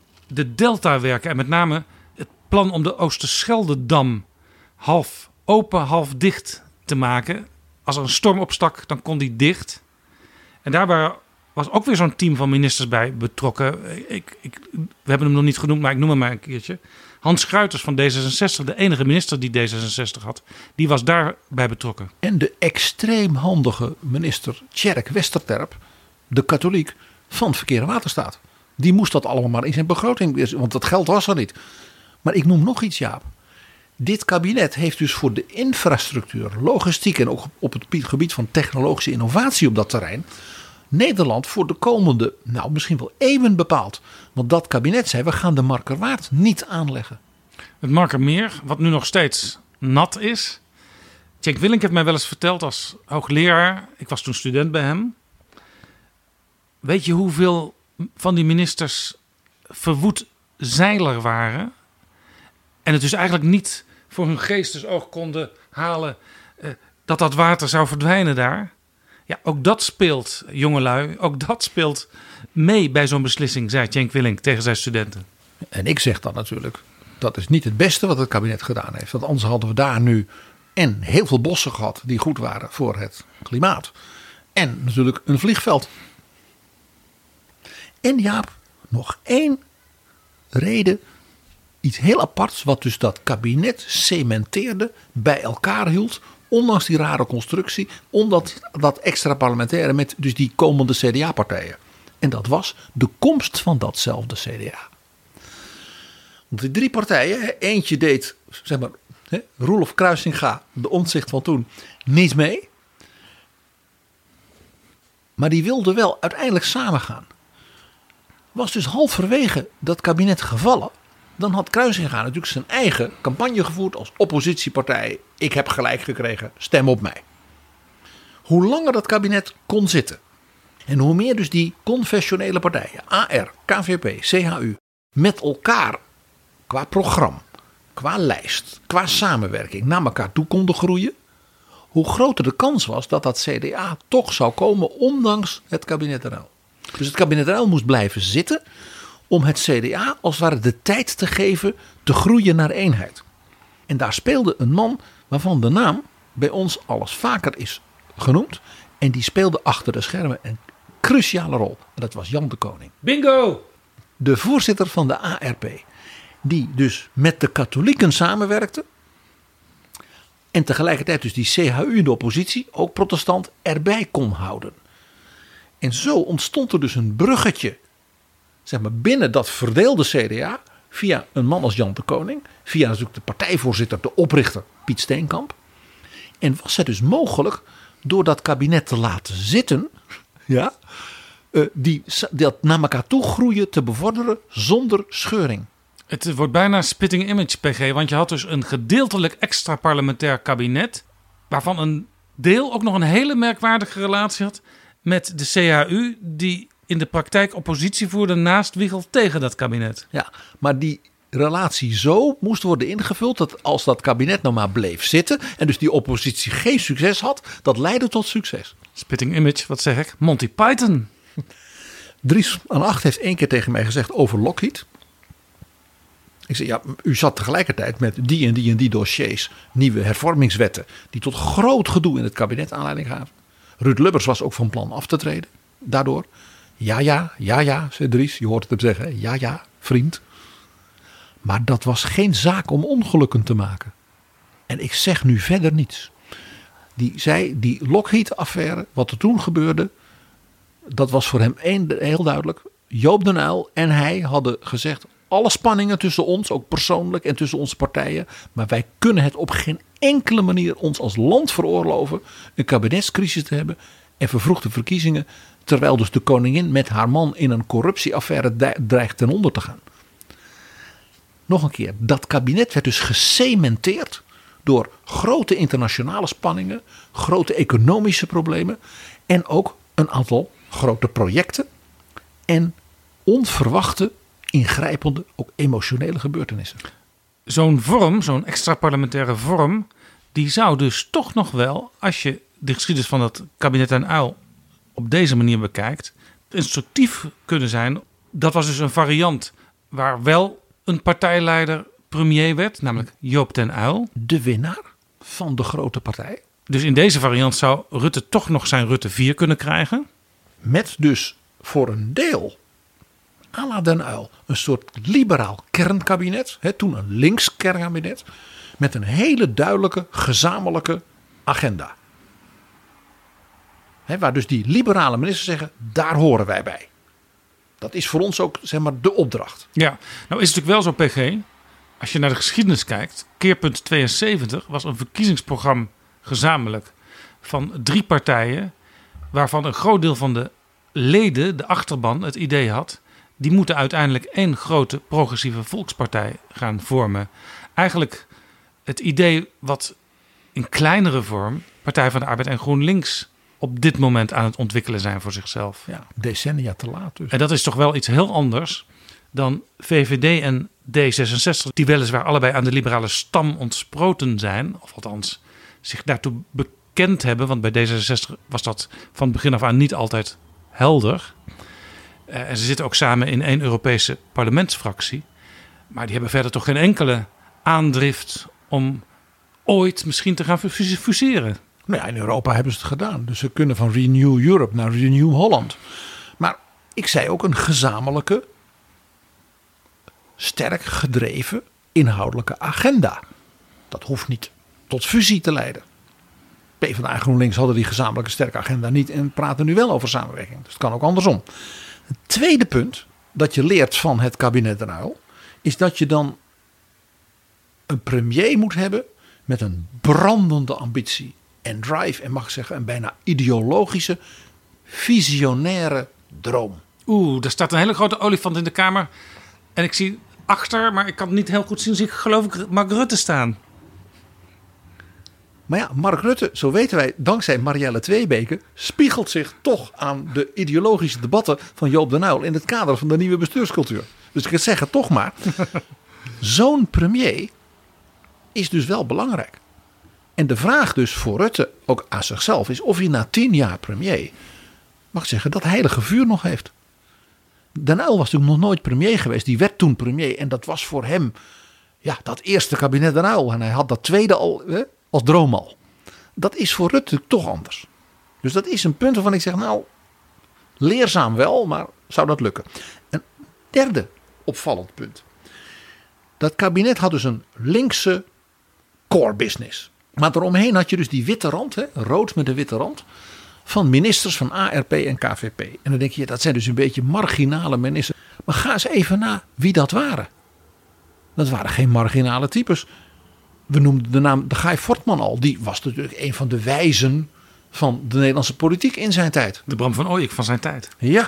De deltawerken en met name het plan om de Oosterscheldedam half open, half dicht te maken. Als er een storm opstak, dan kon die dicht. En daarbij was ook weer zo'n team van ministers bij betrokken. Ik, ik, we hebben hem nog niet genoemd, maar ik noem hem maar een keertje. Hans Schruiters van D zesenzestig, de enige minister die D zesenzestig had, die was daarbij betrokken. En de extreem handige minister Tjerk Westerterp, de katholiek van Verkeer en Waterstaat. Die moest dat allemaal maar in zijn begroting, want dat geld was er niet. Maar ik noem nog iets, Jaap. Dit kabinet heeft dus voor de infrastructuur, logistiek en ook op het gebied van technologische innovatie op dat terrein Nederland voor de komende, nou misschien wel eeuwen bepaald. Want dat kabinet zei, we gaan de Markerwaard niet aanleggen. Het Markermeer, wat nu nog steeds nat is. Cenk Willink heeft mij wel eens verteld als hoogleraar, ik was toen student bij hem. Weet je hoeveel van die ministers verwoed zeiler waren? En het dus eigenlijk niet voor hun geestesoog konden halen uh, dat dat water zou verdwijnen daar. Ja, ook dat speelt, jongelui, ook dat speelt mee bij zo'n beslissing, zei Cenk Willink tegen zijn studenten. En ik zeg dan natuurlijk, dat is niet het beste wat het kabinet gedaan heeft. Want anders hadden we daar nu en heel veel bossen gehad die goed waren voor het klimaat. En natuurlijk een vliegveld. En Jaap, nog één reden, iets heel aparts wat dus dat kabinet cementeerde, bij elkaar hield. Ondanks die rare constructie, ondanks dat extra parlementaire met dus die komende C D A-partijen. En dat was de komst van datzelfde C D A. Want die drie partijen, eentje deed, zeg maar, Roelof Kruisinga, de Omtzigt van toen, niet mee. Maar die wilden wel uiteindelijk samengaan. Was dus halverwege dat kabinet gevallen. Dan had Kruisinga natuurlijk zijn eigen campagne gevoerd als oppositiepartij. Ik heb gelijk gekregen, stem op mij. Hoe langer dat kabinet kon zitten. En hoe meer dus die confessionele partijen, A R, K V P, C H U, met elkaar qua programma, qua lijst, qua samenwerking naar elkaar toe konden groeien. Hoe groter de kans was dat dat C D A toch zou komen ondanks het kabinet Ruil. Dus het kabinet Ruil moest blijven zitten om het C D A als het ware de tijd te geven te groeien naar eenheid. En daar speelde een man waarvan de naam bij ons alles vaker is genoemd. En die speelde achter de schermen een cruciale rol. En dat was Jan de Koning. Bingo! De voorzitter van de A R P. Die dus met de katholieken samenwerkte. En tegelijkertijd dus die C H U in de oppositie, ook protestant, erbij kon houden. En zo ontstond er dus een bruggetje, zeg maar, binnen dat verdeelde C D A, via een man als Jan de Koning, via natuurlijk de partijvoorzitter, de oprichter Piet Steenkamp. En was het dus mogelijk door dat kabinet te laten zitten, ja, uh, die dat naar elkaar toe groeien te bevorderen zonder scheuring. Het wordt bijna spitting image, P G, want je had dus een gedeeltelijk extra parlementair kabinet, waarvan een deel ook nog een hele merkwaardige relatie had met de C H U, die in de praktijk oppositie voerde naast Wiegel tegen dat kabinet. Ja, maar die relatie zo moest worden ingevuld dat als dat kabinet nou maar bleef zitten en dus die oppositie geen succes had, dat leidde tot succes. Spitting image, wat zeg ik? Monty Python. Dries van Acht heeft één keer tegen mij gezegd over Lockheed. Ik zei, ja, u zat tegelijkertijd met die en die en die dossiers, nieuwe hervormingswetten, die tot groot gedoe in het kabinet aanleiding gaven. Ruud Lubbers was ook van plan af te treden, daardoor. Ja, ja, ja, ja, zei Dries, je hoort het hem zeggen. Ja, ja, vriend. Maar dat was geen zaak om ongelukken te maken. En ik zeg nu verder niets. Die zei, die Lockheed-affaire, wat er toen gebeurde, dat was voor hem één, heel duidelijk. Joop den Uyl en hij hadden gezegd, alle spanningen tussen ons, ook persoonlijk en tussen onze partijen, maar wij kunnen het op geen enkele manier ons als land veroorloven een kabinetscrisis te hebben en vervroegde verkiezingen, terwijl dus de koningin met haar man in een corruptieaffaire dreigt ten onder te gaan. Nog een keer, dat kabinet werd dus gecementeerd door grote internationale spanningen, grote economische problemen en ook een aantal grote projecten en onverwachte, ingrijpende, ook emotionele gebeurtenissen. Zo'n vorm, zo'n extra parlementaire vorm, die zou dus toch nog wel, als je de geschiedenis van dat kabinet Den Uyl op deze manier bekijkt, instructief kunnen zijn. Dat was dus een variant waar wel een partijleider premier werd, namelijk Joop den Uyl. De winnaar van de grote partij. Dus in deze variant zou Rutte toch nog zijn Rutte vier kunnen krijgen. Met dus voor een deel, à la Den Uyl, een soort liberaal kernkabinet. Hè, toen een links kernkabinet. Met een hele duidelijke gezamenlijke agenda. Hè, waar dus die liberale ministers zeggen, daar horen wij bij. Dat is voor ons ook, zeg maar, de opdracht. Ja, nou is het natuurlijk wel zo, P G. Als je naar de geschiedenis kijkt, keerpunt tweeënzeventig was een verkiezingsprogramma gezamenlijk van drie partijen, waarvan een groot deel van de leden, de achterban, het idee had, die moeten uiteindelijk één grote progressieve volkspartij gaan vormen. Eigenlijk het idee wat in kleinere vorm Partij van de Arbeid en GroenLinks op dit moment aan het ontwikkelen zijn voor zichzelf. Ja, decennia te laat dus. En dat is toch wel iets heel anders dan V V D en D zesenzestig, die weliswaar allebei aan de liberale stam ontsproten zijn, of althans zich daartoe bekend hebben, want bij D zesenzestig was dat van het begin af aan niet altijd helder. Uh, en ze zitten ook samen in één Europese parlementsfractie, maar die hebben verder toch geen enkele aandrift om ooit misschien te gaan fuseren. Nou ja, in Europa hebben ze het gedaan. Dus ze kunnen van Renew Europe naar Renew Holland. Maar ik zei ook een gezamenlijke, sterk gedreven, inhoudelijke agenda. Dat hoeft niet tot fusie te leiden. PvdA en GroenLinks hadden die gezamenlijke sterke agenda niet en praten nu wel over samenwerking. Dus het kan ook andersom. Het tweede punt dat je leert van het kabinet Den Uyl is dat je dan een premier moet hebben met een brandende ambitie en drive en mag ik zeggen een bijna ideologische, visionaire droom. Oeh, er staat een hele grote olifant in de Kamer en ik zie achter, maar ik kan het niet heel goed zien, zie ik geloof ik Mark Rutte staan. Maar ja, Mark Rutte, zo weten wij, dankzij Marielle Tweebeke, spiegelt zich toch aan de ideologische debatten van Joop den Uyl in het kader van de nieuwe bestuurscultuur. Dus ik zeg het toch maar. Zo'n premier is dus wel belangrijk. En de vraag dus voor Rutte, ook aan zichzelf, is of hij na tien jaar premier, mag ik zeggen, dat heilige vuur nog heeft. Den Uyl was natuurlijk nog nooit premier geweest. Die werd toen premier en dat was voor hem ja, dat eerste kabinet Den Uyl. En hij had dat tweede al hè, als droom al. Dat is voor Rutte toch anders. Dus dat is een punt waarvan ik zeg, nou, leerzaam wel, maar zou dat lukken? Een derde opvallend punt. Dat kabinet had dus een linkse core business. Maar daaromheen had je dus die witte rand, hè, rood met een witte rand, van ministers van A R P en K V P. En dan denk je, dat zijn dus een beetje marginale ministers. Maar ga eens even na wie dat waren. Dat waren geen marginale types. We noemden de naam de Guy Fortman al. Die was natuurlijk een van de wijzen van de Nederlandse politiek in zijn tijd. De Bram van Ooyek van zijn tijd. Ja.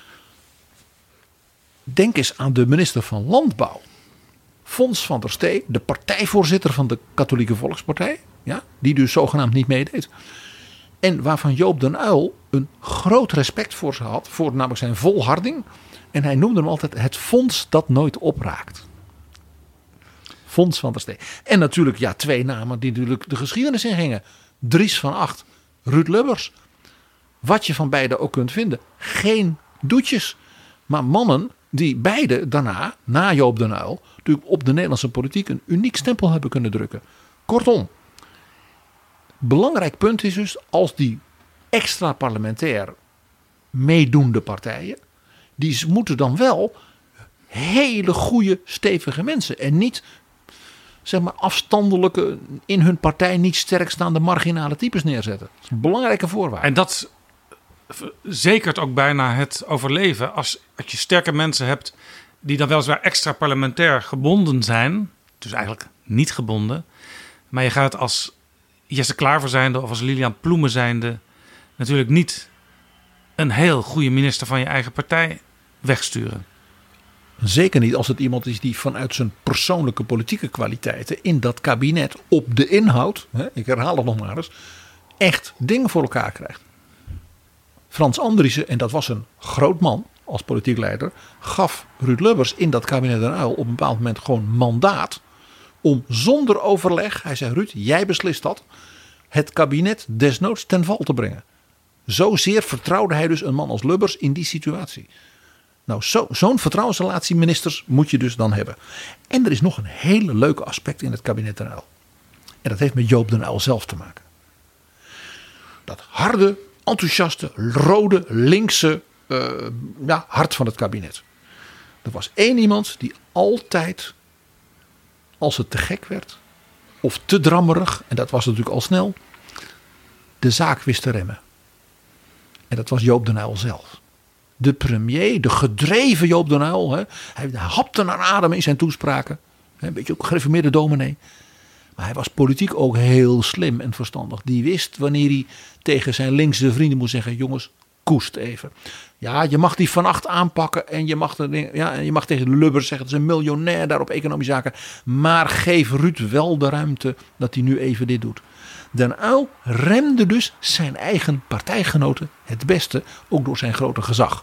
Denk eens aan de minister van Landbouw. Fons van der Stee, de partijvoorzitter van de Katholieke Volkspartij. Ja, die dus zogenaamd niet meedeed. En waarvan Joop den Uyl een groot respect voor ze had. Voor namelijk zijn volharding. En hij noemde hem altijd het fonds dat nooit opraakt. Fons van der Stee. En natuurlijk ja, twee namen die natuurlijk de geschiedenis ingingen. Dries van Acht, Ruud Lubbers. Wat je van beide ook kunt vinden. Geen doetjes. Maar mannen die beide daarna, na Joop den Uyl, natuurlijk op de Nederlandse politiek een uniek stempel hebben kunnen drukken. Kortom. Belangrijk punt is dus als die extra parlementair meedoende partijen, die moeten dan wel hele goede stevige mensen en niet zeg maar afstandelijke in hun partij niet sterk staande marginale types neerzetten. Dat is een belangrijke voorwaarde. En dat zekert ook bijna het overleven als, als je sterke mensen hebt die dan weliswaar extra parlementair gebonden zijn, dus eigenlijk niet gebonden, maar je gaat als Jesse Klaver zijnde of als Lilian Ploemen zijnde natuurlijk niet een heel goede minister van je eigen partij wegsturen. Zeker niet als het iemand is die vanuit zijn persoonlijke politieke kwaliteiten in dat kabinet op de inhoud, hè, ik herhaal het nog maar eens, echt dingen voor elkaar krijgt. Frans Andriessen, en dat was een groot man als politiek leider, gaf Ruud Lubbers in dat kabinet Den Uyl op een bepaald moment gewoon mandaat om zonder overleg, hij zei Ruud, jij beslist dat, het kabinet desnoods ten val te brengen. Zozeer vertrouwde hij dus een man als Lubbers in die situatie. Nou, zo, zo'n vertrouwensrelatie ministers moet je dus dan hebben. En er is nog een hele leuke aspect in het kabinet Den Uyl. En dat heeft met Joop den Uyl zelf te maken. Dat harde, enthousiaste, rode, linkse uh, ja, hart van het kabinet. Er was één iemand die altijd, als het te gek werd, of te drammerig, en dat was natuurlijk al snel, de zaak wist te remmen. En dat was Joop den Uyl zelf. De premier, de gedreven Joop den Uyl, hè, hij hapte naar adem in zijn toespraken. Een beetje ook gereformeerde dominee. Maar hij was politiek ook heel slim en verstandig. Die wist wanneer hij tegen zijn linkse vrienden moest zeggen, jongens, koest even. Ja, je mag die Van Acht aanpakken en je mag, de, ja, je mag tegen de Lubbers zeggen, dat is een miljonair daar op economische zaken. Maar geef Ruud wel de ruimte dat hij nu even dit doet. Den Uyl remde dus zijn eigen partijgenoten het beste, ook door zijn grote gezag.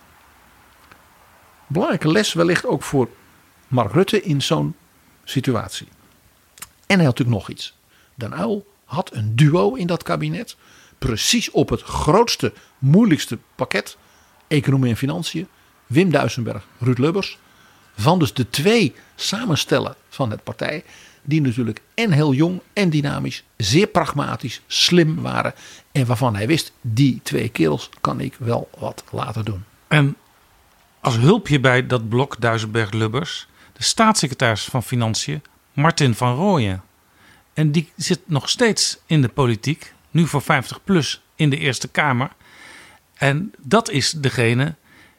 Belangrijke les wellicht ook voor Mark Rutte in zo'n situatie. En hij had natuurlijk nog iets. Den Uyl had een duo in dat kabinet, precies op het grootste, moeilijkste pakket, economie en financiën, Wim Duisenberg, Ruud Lubbers, van dus de twee samenstellen van het partij, die natuurlijk en heel jong en dynamisch, zeer pragmatisch, slim waren. En waarvan hij wist, die twee kerels kan ik wel wat laten doen. En als hulpje bij dat blok Duisenberg-Lubbers, de staatssecretaris van Financiën, Martin van Rooyen. En die zit nog steeds in de politiek, nu voor vijftig plus in de Eerste Kamer. En dat is degene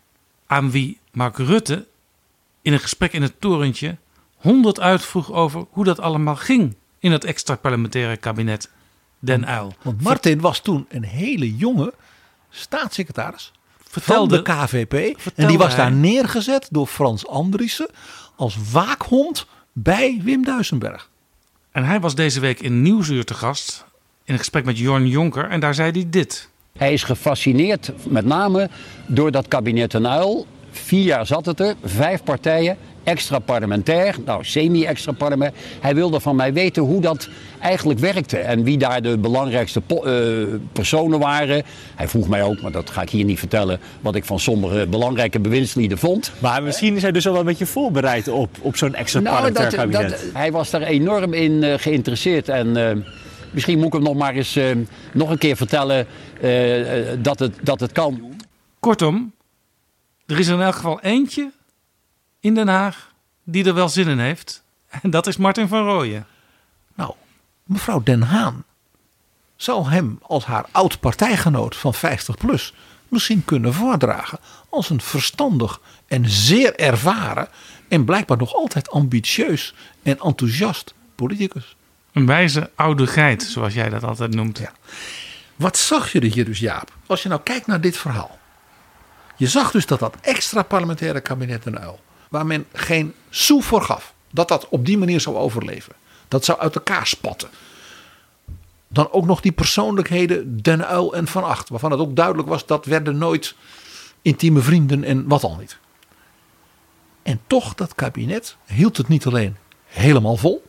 aan wie Mark Rutte in een gesprek in het torentje honderd uitvroeg over hoe dat allemaal ging in het extra-parlementaire kabinet Den Uyl. Want Martin was toen een hele jonge staatssecretaris Vertelde, van de K V P. En die was daar neergezet door Frans Andriessen als waakhond bij Wim Duisenberg. En hij was deze week in Nieuwsuur te gast in een gesprek met Jorn Jonker. En daar zei hij dit. Hij is gefascineerd met name door dat kabinet Den Uyl. Vier jaar zat het er, vijf partijen, extra parlementair, nou semi-extra parlementair. Hij wilde van mij weten hoe dat eigenlijk werkte en wie daar de belangrijkste uh, personen waren. Hij vroeg mij ook, maar dat ga ik hier niet vertellen, wat ik van sommige belangrijke bewindslieden vond. Maar misschien is hij dus al wel een beetje voorbereid op, op zo'n extra nou, parlementair dat, kabinet. Dat, hij was daar enorm in uh, geïnteresseerd en uh, misschien moet ik hem nog maar eens uh, nog een keer vertellen uh, uh, dat, het, dat het kan. Kortom, er is in elk geval eentje in Den Haag die er wel zin in heeft. En dat is Martin van Rooyen. Nou, mevrouw Den Haan zou hem als haar oud-partijgenoot van vijftig plus misschien kunnen voordragen als een verstandig en zeer ervaren en blijkbaar nog altijd ambitieus en enthousiast politicus. Een wijze oude geit, zoals jij dat altijd noemt. Ja. Wat zag je er hier dus, Jaap? Als je nou kijkt naar dit verhaal. Je zag dus dat dat extra parlementaire kabinet Den Uyl, waar men geen sou voor gaf, dat dat op die manier zou overleven. Dat zou uit elkaar spatten. Dan ook nog die persoonlijkheden Den Uyl en Van Agt, waarvan het ook duidelijk was dat werden nooit intieme vrienden en wat al niet. En toch, dat kabinet hield het niet alleen helemaal vol,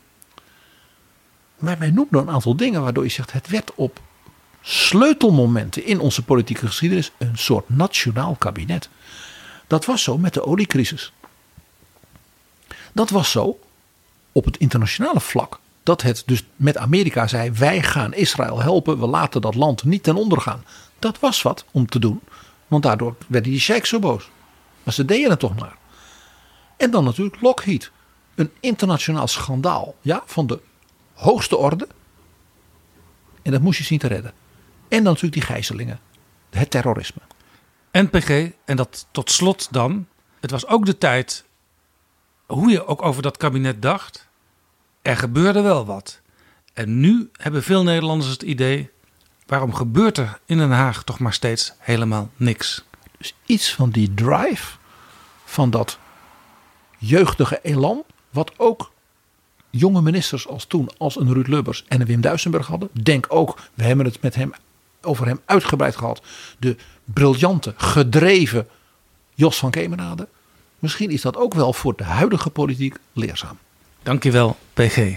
maar men noemde een aantal dingen waardoor je zegt, het werd op sleutelmomenten in onze politieke geschiedenis een soort nationaal kabinet. Dat was zo met de oliecrisis. Dat was zo op het internationale vlak. Dat het dus met Amerika zei, wij gaan Israël helpen, we laten dat land niet ten onder gaan. Dat was wat om te doen, want daardoor werden die sheiks zo boos. Maar ze deden het toch maar. En dan natuurlijk Lockheed. Een internationaal schandaal, ja, van de hoogste orde. En dat moest je zien te redden. En dan natuurlijk die gijzelingen. Het terrorisme. N P G, en dat tot slot dan. Het was ook de tijd, hoe je ook over dat kabinet dacht. Er gebeurde wel wat. En nu hebben veel Nederlanders het idee, waarom gebeurt er in Den Haag toch maar steeds helemaal niks? Dus iets van die drive, van dat jeugdige elan, wat ook jonge ministers als toen, als een Ruud Lubbers en een Wim Duisenberg hadden. Denk ook, we hebben het met hem over hem uitgebreid gehad. De briljante, gedreven Jos van Kemenade. Misschien is dat ook wel voor de huidige politiek leerzaam. Dankjewel, P G.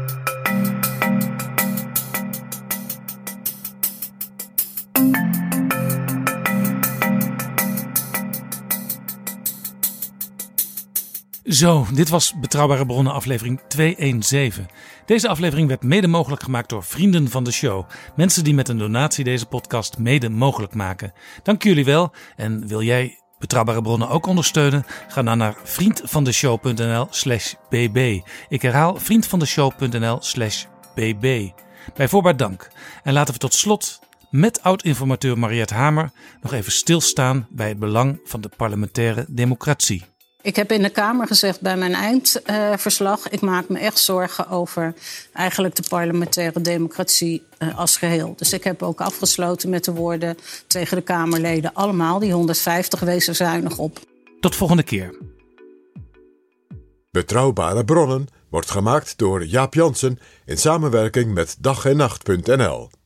Zo, dit was Betrouwbare Bronnen aflevering tweehonderdzeventien. Deze aflevering werd mede mogelijk gemaakt door vrienden van de show. Mensen die met een donatie deze podcast mede mogelijk maken. Dank jullie wel. En wil jij Betrouwbare Bronnen ook ondersteunen? Ga dan naar vriendvandeshow.nl slash bb. Ik herhaal vriendvandeshow.nl slash bb. Bij voorbaat dank. En laten we tot slot met oud-informateur Mariette Hamer nog even stilstaan bij het belang van de parlementaire democratie. Ik heb in de Kamer gezegd bij mijn eindverslag, uh, ik maak me echt zorgen over eigenlijk de parlementaire democratie uh, als geheel. Dus ik heb ook afgesloten met de woorden tegen de Kamerleden, allemaal die honderdvijftig, wees er zuinig op. Tot volgende keer. Betrouwbare Bronnen wordt gemaakt door Jaap Jansen in samenwerking met dag en nacht punt n l.